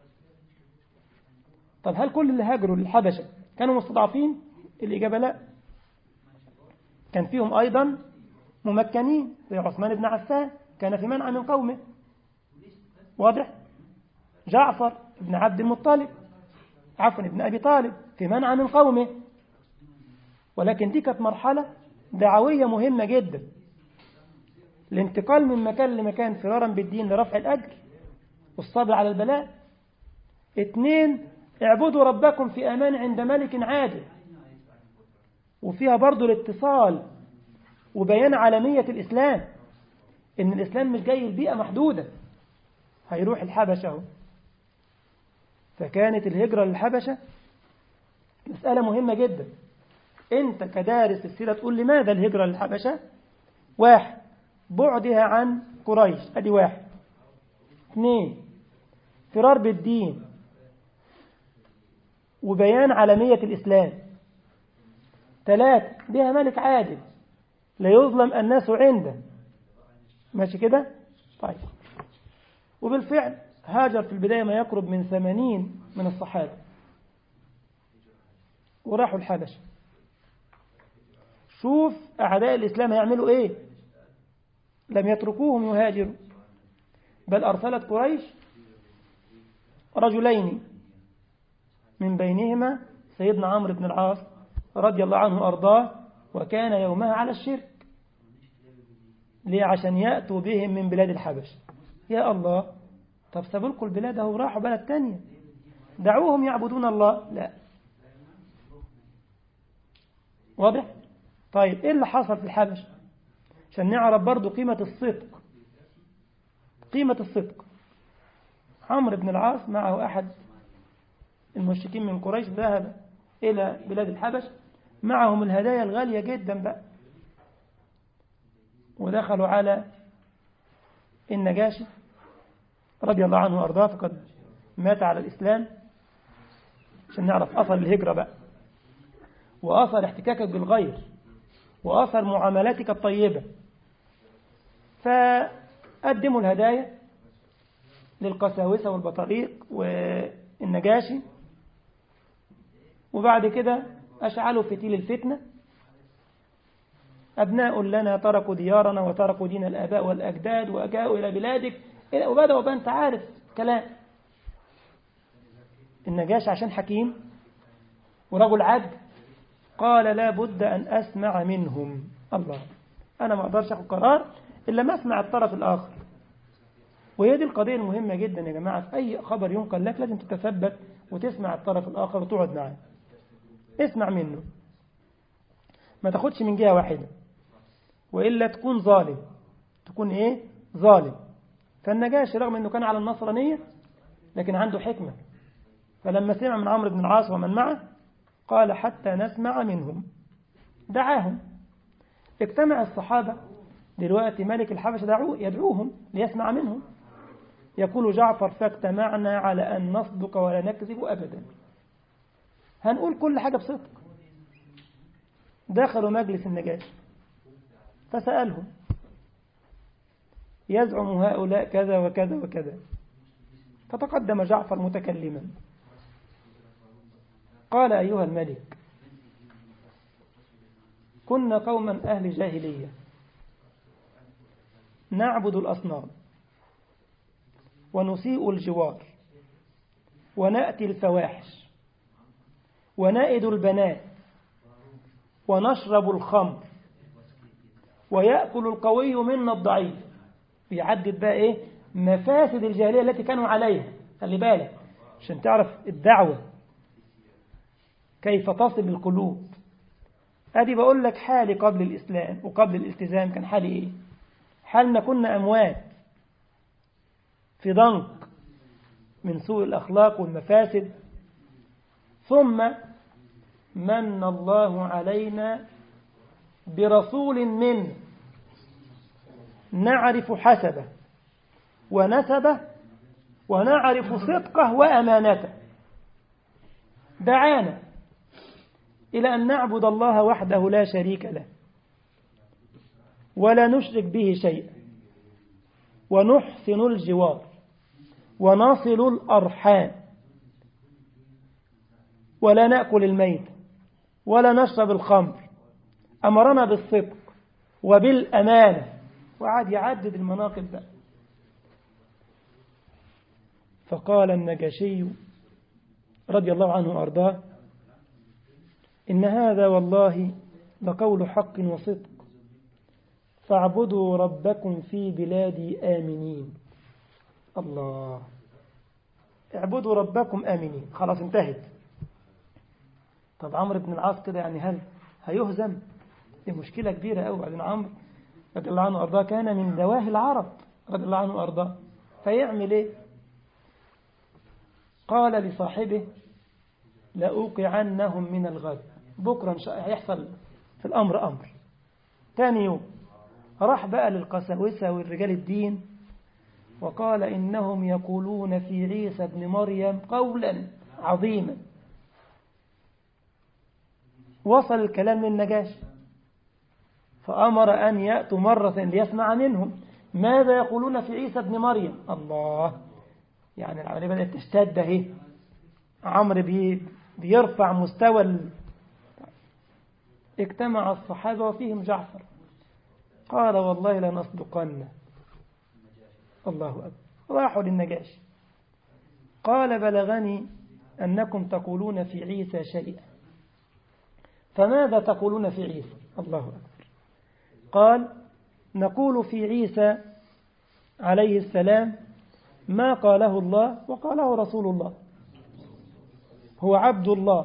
طب هل كل اللي هاجروا للحبشة كانوا مستضعفين؟ الإجابة لا. كان فيهم أيضا ممكنين، زي عثمان بن عفان كان في منع من قومه، واضح؟ جعفر بن عبد المطلب، عفوا ابن أبي طالب، في منع من قومه. ولكن دي كانت مرحلة دعوية مهمة جدا، الانتقال من مكان لمكان فرارا بالدين لرفع الأجر والصبر على البلاء. اثنين، اعبدوا ربكم في أمان عند ملك عادل، وفيها برضو الاتصال وبيان عالمية الإسلام، إن الإسلام مش جاي البيئة محدودة، هيروح الحبشة. فكانت الهجرة للحبشة مسألة مهمة جدا. أنت كدارس السيرة تقول لماذا الهجرة للحبشة؟ واحد، بعدها عن قريش، أدي واحد. اثنين، فرار بالدين وبيان عالمية الإسلام. ثلاثة، بها ملك عادل لا يظلم الناس عنده. ماشي كده؟ طيب. وبالفعل هاجر في البداية ما يقرب من ثمانين من الصحابة وراحوا الحبشة. شوف أعداء الإسلام هيعملوا إيه؟ لم يتركوهم يهاجروا، بل أرسلت قريش رجلين من بينهما سيدنا عمرو بن العاص رضي الله عنه وأرضاه، وكان يومها على الشرك. ليه؟ عشان يأتوا بهم من بلاد الحبش. يا الله، طب سابوا لكم البلاد اهو راحوا بلد تانية، دعوهم يعبدون الله. لا. واضح؟ طيب ايه اللي حصل في الحبش عشان نعرف برضو قيمة الصدق؟ قيمة الصدق. عمرو بن العاص معه أحد المشركين من قريش ذهب إلى بلاد الحبش، معهم الهدايا الغالية جدا بقى، ودخلوا على النجاشي رضي الله عنه وأرضاه، فقد مات على الإسلام، عشان نعرف أثر الهجرة بقى، وأثر احتكاكك بالغير، وأثر معاملاتك الطيبة. فقدموا الهدايا للقساوسة والبطاريق والنجاشي، وبعد كده أشعلوا فتيل الفتنة. أبناء لنا تركوا ديارنا وتركوا دين الآباء والأجداد وجاءوا إلى بلادك، وبدأوا بقى أنت عارف كلام. النجاشي عشان حكيم ورجل عدل قال لا بد أن أسمع منهم. الله، أنا ما أقدرش أخذ قرار إلا ما أسمع الطرف الآخر. وهي دي القضية المهمة جدا يا جماعة، في أي خبر ينقل لك لازم تتثبت وتسمع الطرف الآخر وتقعد معاه، اسمع منه، ما تاخدش من جهة واحدة، وإلا تكون ظالم، تكون إيه؟ ظالم. فالنجاشي رغم أنه كان على النصرانية لكن عنده حكمة، فلما سمع من عمرو بن العاص ومن معه قال حتى نسمع منهم، دعاهم. اجتمع الصحابة دلوقتي، ملك الحبشة دعوه يدعوهم ليسمع منهم. يقول جعفر فاجتمعنا على أن نصدق ولا نكذب أبدا، هنقول كل حاجة بصدق. دخلوا مجلس النجاشي فسألهم يزعم هؤلاء كذا وكذا وكذا، فتقدم جعفر متكلما قال أيها الملك كنا قوما أهل جاهلية نعبد الأصنام ونسيء الجوار ونأتي الفواحش ونائد البنات ونشرب الخمر ويأكل القوي منا الضعيف. بيعدد بقى إيه مفاسد الجاهلية التي كانوا عليها. خلي بالك عشان تعرف الدعوة كيف تصل القلوب. أدي بقول لك حالي قبل الإسلام وقبل الالتزام كان حالي إيه؟ حالنا كنا أموات في ضنك من سوء الأخلاق والمفاسد، ثم من الله علينا برسول منه نعرف حسبه ونسبه ونعرف صدقه وأمانته، دعانا إلى أن نعبد الله وحده لا شريك له ولا نشرك به شيئا ونحسن الجوار ونصل الأرحام ولا نأكل الميت ولا نشرب الخمر. أمرنا بالصدق وبالأمانة، وعاد يعدد المناقب بقى. فقال النجاشي رضي الله عنه وأرضاه إن هذا والله لقول حق وصدق، فاعبدوا ربكم في بلادي آمنين. الله، اعبدوا ربكم آمنين، خلاص انتهت. طب عمرو بن العاص كده يعني هل هيهزم؟ دي مشكلة كبيرة قوي. بعدين عمرو رضي الله عنه وأرضاه كان من دواهي العرب رضي الله عنه وأرضاه، فيعمل ايه؟ قال لصاحبه لأوقعنهم من الغد، بكرة هيحصل في الأمر أمر. ثاني يوم راح بقى للقساوسة والرجال الدين وقال إنهم يقولون في عيسى ابن مريم قولا عظيما. وصل الكلام للنجاشي فأمر أن يأتوا مرة ليسمع منهم ماذا يقولون في عيسى ابن مريم. الله، يعني العملية بدأت تشتد اهي. عمرو بي بيرفع مستوى ال... اجتمع الصحابة وفيهم جعفر قال والله لنصدقن. الله أكبر. راحوا للنجاشي قال بلغني أنكم تقولون في عيسى شيئا، فماذا تقولون في عيسى؟ الله أكبر. قال نقول في عيسى عليه السلام ما قاله الله وقاله رسول الله، هو عبد الله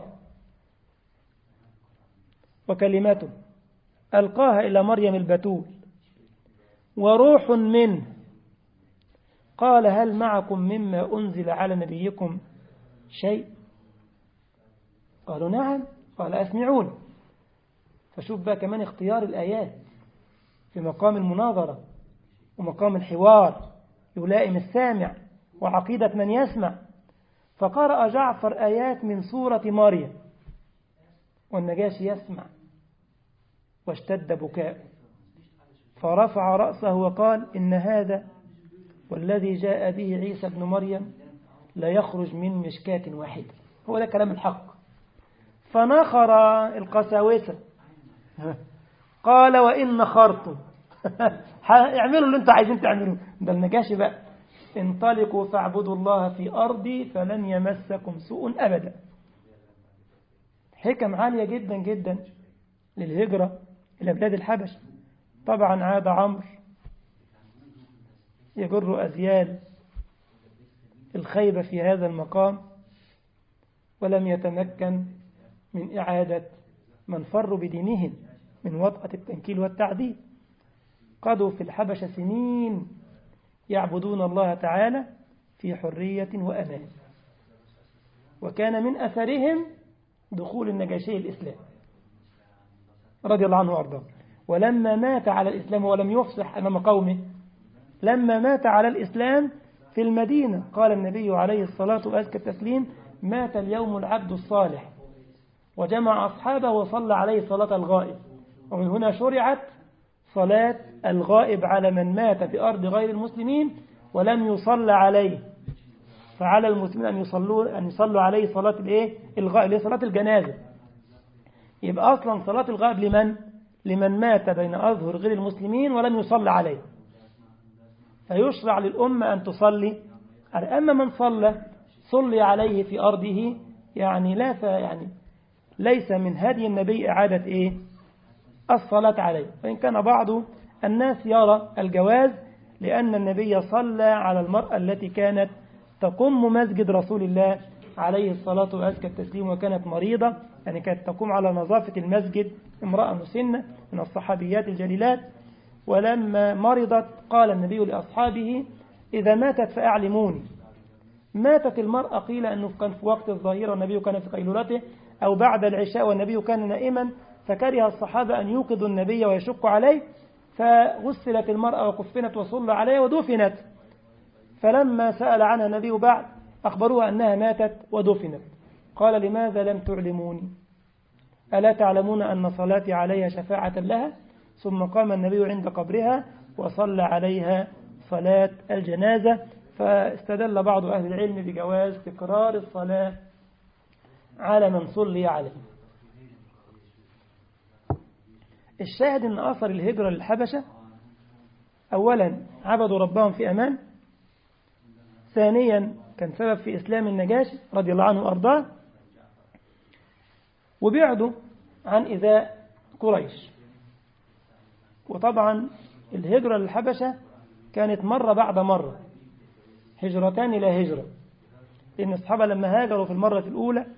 وكلمته ألقاها إلى مريم البتول وروح منه. قال هل معكم مما أنزل على نبيكم شيء؟ قالوا نعم. قال أسمعون. فشوف بقى كمان اختيار الآيات في مقام المناظرة ومقام الحوار يلائم السامع وعقيدة من يسمع. فقرأ جعفر آيات من سورة مريم والنجاشي يسمع واشتد بكاء، فرفع رأسه وقال إن هذا والذي جاء به عيسى ابن مريم لا يخرج من مشكاة واحدة. هو ده كلام الحق. فنخر القساوسة قال وإن نخرتم اعملوا اللي انتوا عايزين تعملوه. ده النجاشي بقى انطلقوا فاعبدوا الله في أرضي فلن يمسكم سوء أبدا. حكم عالية جدا جدا للهجرة إلى بلاد الحبش. طبعا عاد عمرو يجر أزيال الخيبة في هذا المقام ولم يتمكن من إعادة من فروا بدينهم من وطأة التنكيل والتعذيب. قضوا في الحبش سنين يعبدون الله تعالى في حرية وأمان، وكان من أثرهم دخول النجاشي الإسلام رضي الله عنه وأرضاه. ولما مات على الإسلام ولم يفصح أمام قومه، لما مات على الإسلام في المدينة قال النبي عليه الصلاة وأزكى التسليم مات اليوم العبد الصالح، وجمع أصحابه وصلى عليه صلاة الغائب. ومن هنا شرعت صلاة الغائب على من مات في أرض غير المسلمين ولم يصلى عليه، فعلى المسلمين أن يصلوا أن يصلوا عليه صلاة الإيه الغائب، هي صلاة الجنازة. يبقى أصلا صلاة الغائب لمن لمن مات بين أظهر غير المسلمين ولم يصلى عليه، فيشرع للأمة أن تصلي. أما من صلى صلي عليه في أرضه، يعني لا يعني ليس من هدي النبي إعادة إيه الصلاة عليه، وإن كان بعض الناس يرى الجواز، لأن النبي صلى على المرأة التي كانت تقوم مسجد رسول الله عليه الصلاة وأزكى التسليم وكانت مريضة، يعني كانت تقوم على نظافة المسجد، امرأة مسنة من الصحابيات الجليلات. ولما مرضت قال النبي لأصحابه إذا ماتت فأعلموني. ماتت المرأة، قيل أنه كان في وقت الظهيرة والنبي كان في قيلولته، أو بعد العشاء والنبي كان نائما، فكره الصحابة أن يوقظوا النبي ويشق عليه، فغسلت المرأة وكفنت وصلى عليها ودفنت. فلما سأل عنها النبي بعد أخبروها أنها ماتت ودفنت. قال لماذا لم تعلموني؟ ألا تعلمون أن صلاتي عليها شفاعة لها؟ ثم قام النبي عند قبرها وصلى عليها صلاة الجنازة. فاستدل بعض أهل العلم بجواز تكرار الصلاة على من صلي عليه. الشاهد أن أثر الهجرة للحبشة أولا عبدوا ربهم في أمان، ثانيا كان سبب في إسلام النجاشي رضي الله عنه وأرضاه، وبعدوا عن إيذاء قريش. وطبعا الهجرة للحبشة كانت مرة بعد مرة، هجرتان إلى هجرة، لأن الصحابة لما هاجروا في المرة الأولى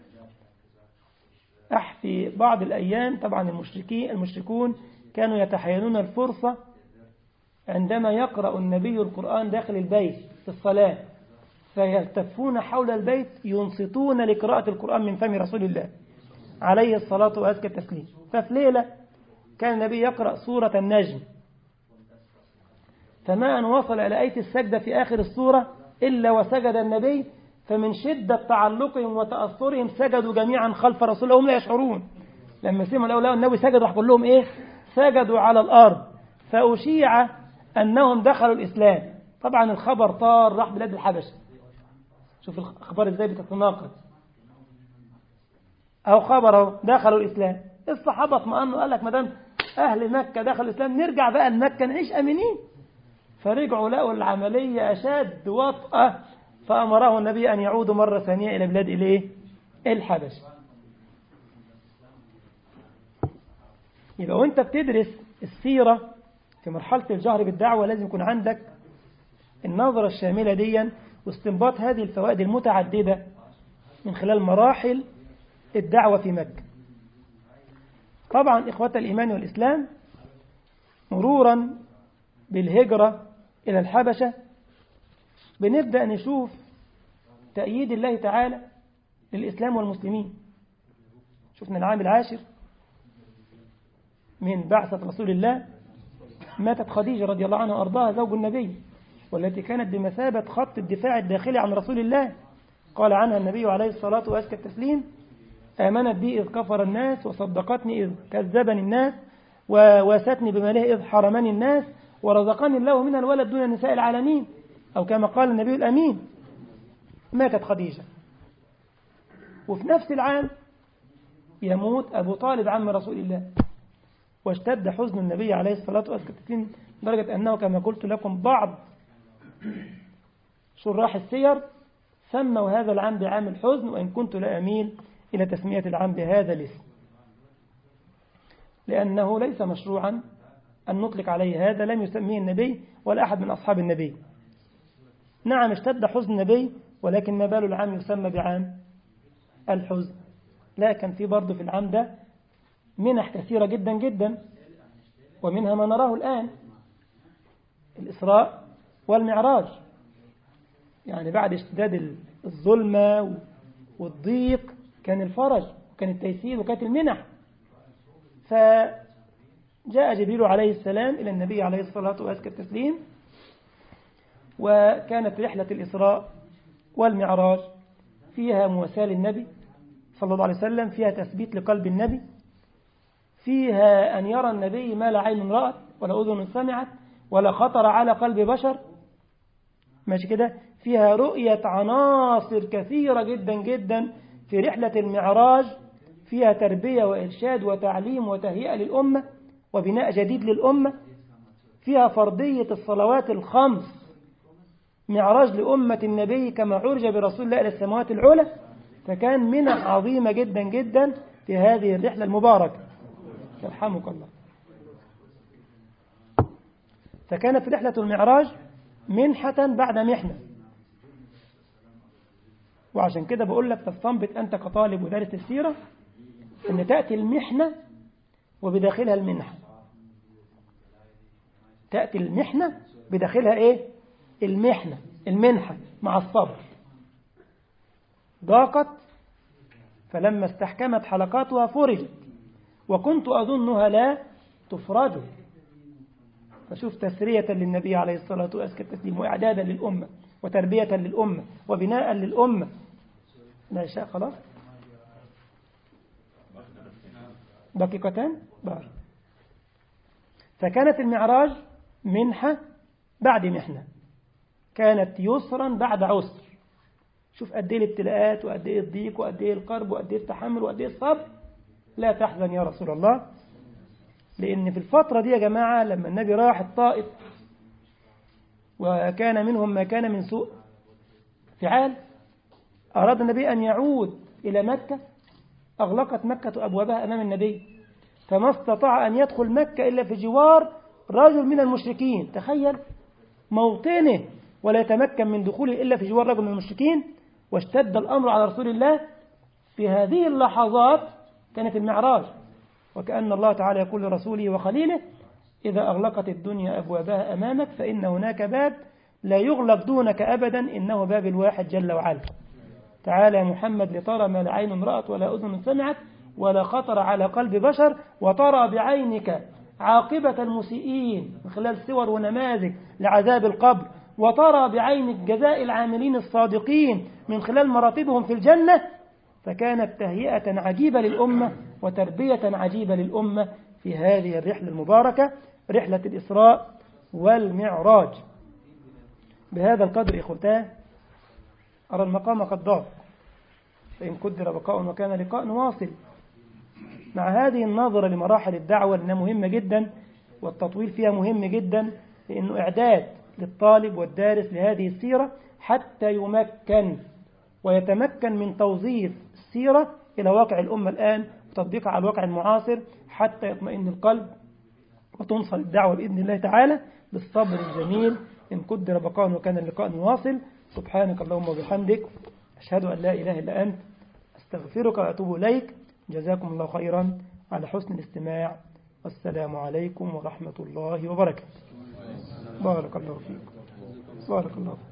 أحفي بعض الأيام، طبعا المشركين المشركون كانوا يتحينون الفرصة عندما يقرأ النبي القرآن داخل البيت في الصلاة، فيلتفون حول البيت ينصتون لقراءة القرآن من فم رسول الله عليه الصلاة وأزكى التسليم. ففي ليلة كان النبي يقرأ سورة النجم، فما أن وصل إلى آية السجدة في آخر السورة إلا وسجد النبي، فمن شدة تعلقهم وتأثرهم سجدوا جميعا خلف رسول الله وهم لا يشعرون. لما سمعوا الأولى النبي سجد راح كلهم إيه سجدوا على الأرض، فأشيع أنهم دخلوا الإسلام. طبعا الخبر طار راح بلاد الحبشة. شوف الأخبار إزاي بتتناقض. أو خبره دخلوا الإسلام، الصحابة اطمأنوا قال لك ما دام أهل مكة دخلوا الإسلام نرجع بقى لمكة نعيش أمنين. فرجعوا لقوا العملية أشد وطأة، فأمره النبي أن يعودوا مرة ثانية إلى بلاد إليه الحبش. يبقى وانت بتدرس السيرة في مرحلة الجهر بالدعوة لازم يكون عندك النظرة الشاملة دي واستنباط هذه الفوائد المتعددة من خلال مراحل الدعوة في مكة. طبعا إخوة الإيمان والإسلام، مرورا بالهجرة إلى الحبشة بنبدأ نشوف تأييد الله تعالى للإسلام والمسلمين. شفنا العام العاشر من بعثة رسول الله ماتت خديجة رضي الله عنها وأرضاها زوج النبي، والتي كانت بمثابة خط الدفاع الداخلي عن رسول الله. قال عنها النبي عليه الصلاة وأزكى التسليم: آمنت بي إذ كفر الناس، وصدقتني إذ كذبني الناس، وواستني بماله إذ حرمني الناس، ورزقني الله من الولد دون نساء العالمين، أو كما قال النبي الأمين. ماتت خديجة، وفي نفس العام يموت أبو طالب عم رسول الله، واشتد حزن النبي عليه الصلاة والسلام لدرجة أنه كما قلت لكم بعض شراح السير سموا هذا العام بعام الحزن، وإن كنت لا أميل إلى تسمية العام بهذا الاسم، لأنه ليس مشروعا أن نطلق عليه هذا، لم يسميه النبي ولا أحد من أصحاب النبي. نعم اشتد حزن النبي، ولكن ما بال العام يسمى بعام الحزن؟ لكن في برضه في العام ده منح كثيرة جدا جدا، ومنها ما نراه الآن: الإسراء والمعراج. يعني بعد اشتداد الظلمة والضيق كان الفرج، وكان التيسير، وكانت المنح. فجاء جبريل عليه السلام إلى النبي عليه الصلاة وأزكى التسليم، وكانت رحلة الإسراء والمعراج فيها مواساة للنبي صلى الله عليه وسلم، فيها تثبيت لقلب النبي، فيها أن يرى النبي ما لا عين رأت ولا أذن سمعت ولا خطر على قلب بشر، ماشي كده. فيها رؤية عناصر كثيرة جدا جدا في رحلة المعراج، فيها تربية وإرشاد وتعليم وتهيئة للأمة وبناء جديد للأمة، فيها فرضية الصلوات الخمس، معراج لأمة النبي كما عرج برسول الله إلى السماوات العلى. فكان منح عظيمة جدا جدا في هذه الرحلة المباركة، يرحمك الله. فكانت رحلة المعراج منحة بعد محنة، وعشان كده بقول لك تستنبط أنت كطالب ودارس السيرة أن تأتي المحنة وبداخلها المنحة. تأتي المحنة بداخلها إيه؟ المحنة، المنحة مع الصبر. ضاقت فلما استحكمت حلقاتها فرجت، وكنت أظنها لا تفرج. فشوف تسرية للنبي عليه الصلاة والسلام، وإعدادا للأمة، وتربية للأمة، وبناء للأمة. لا شاء خلاص دقيقتان بار. فكانت المعراج منحة بعد محنة، كانت يسرا بعد عسر. شوف قد ايه الابتلاءات، وقد ايه الضيق، وقد ايه القرب، وقد ايه التحمل، وقد ايه الصبر. لا تحزن يا رسول الله، لأن في الفترة دي يا جماعة لما النبي راح الطائف وكان منهم ما كان من سوء فعال، أراد النبي أن يعود إلى مكة، أغلقت مكة أبوابها أمام النبي، فما استطاع أن يدخل مكة إلا في جوار رجل من المشركين. تخيل موطنه، ولا يتمكن من دخوله إلا في جوار رجل من المشركين. واشتد الأمر على رسول الله. في هذه اللحظات كانت المعراج، وكأن الله تعالى يقول لرسوله وخليله: إذا أغلقت الدنيا أبوابها أمامك فإن هناك باب لا يغلق دونك أبدا، إنه باب الواحد جل وعلا. تعالى يا محمد لترى ما لا عين رأت ولا أذن سمعت ولا خطر على قلب بشر، وترى بعينك عاقبة المسيئين من خلال صور ونماذج لعذاب القبر، وترى بعينك جزاء العاملين الصادقين من خلال مراتبهم في الجنة. فكانت تهيئة عجيبة للأمة وتربية عجيبة للأمة في هذه الرحلة المباركة، رحلة الإسراء والمعراج. بهذا القدر إخوتاه أرى المقام قد ضاق، فإن قدر بقاء وكان لقاء واصل مع هذه النظرة لمراحل الدعوة، لأنها مهمة جدا، والتطويل فيها مهم جدا، لأنه إعداد للطالب والدارس لهذه السيرة حتى يمكن ويتمكن من توظيف السيرة إلى واقع الأمة الآن، وتطبيقها على الواقع المعاصر، حتى يطمئن القلب وتنصل الدعوة بإذن الله تعالى بالصبر الجميل. إن قدر بقاء وكان اللقاء واصل. سبحانك اللهم وبحمدك، أشهد أن لا إله إلا أنت، أستغفرك وأتوب إليك. جزاكم الله خيرا على حسن الاستماع، والسلام عليكم ورحمة الله وبركاته. بارك الله فيك. بارك الله فيك.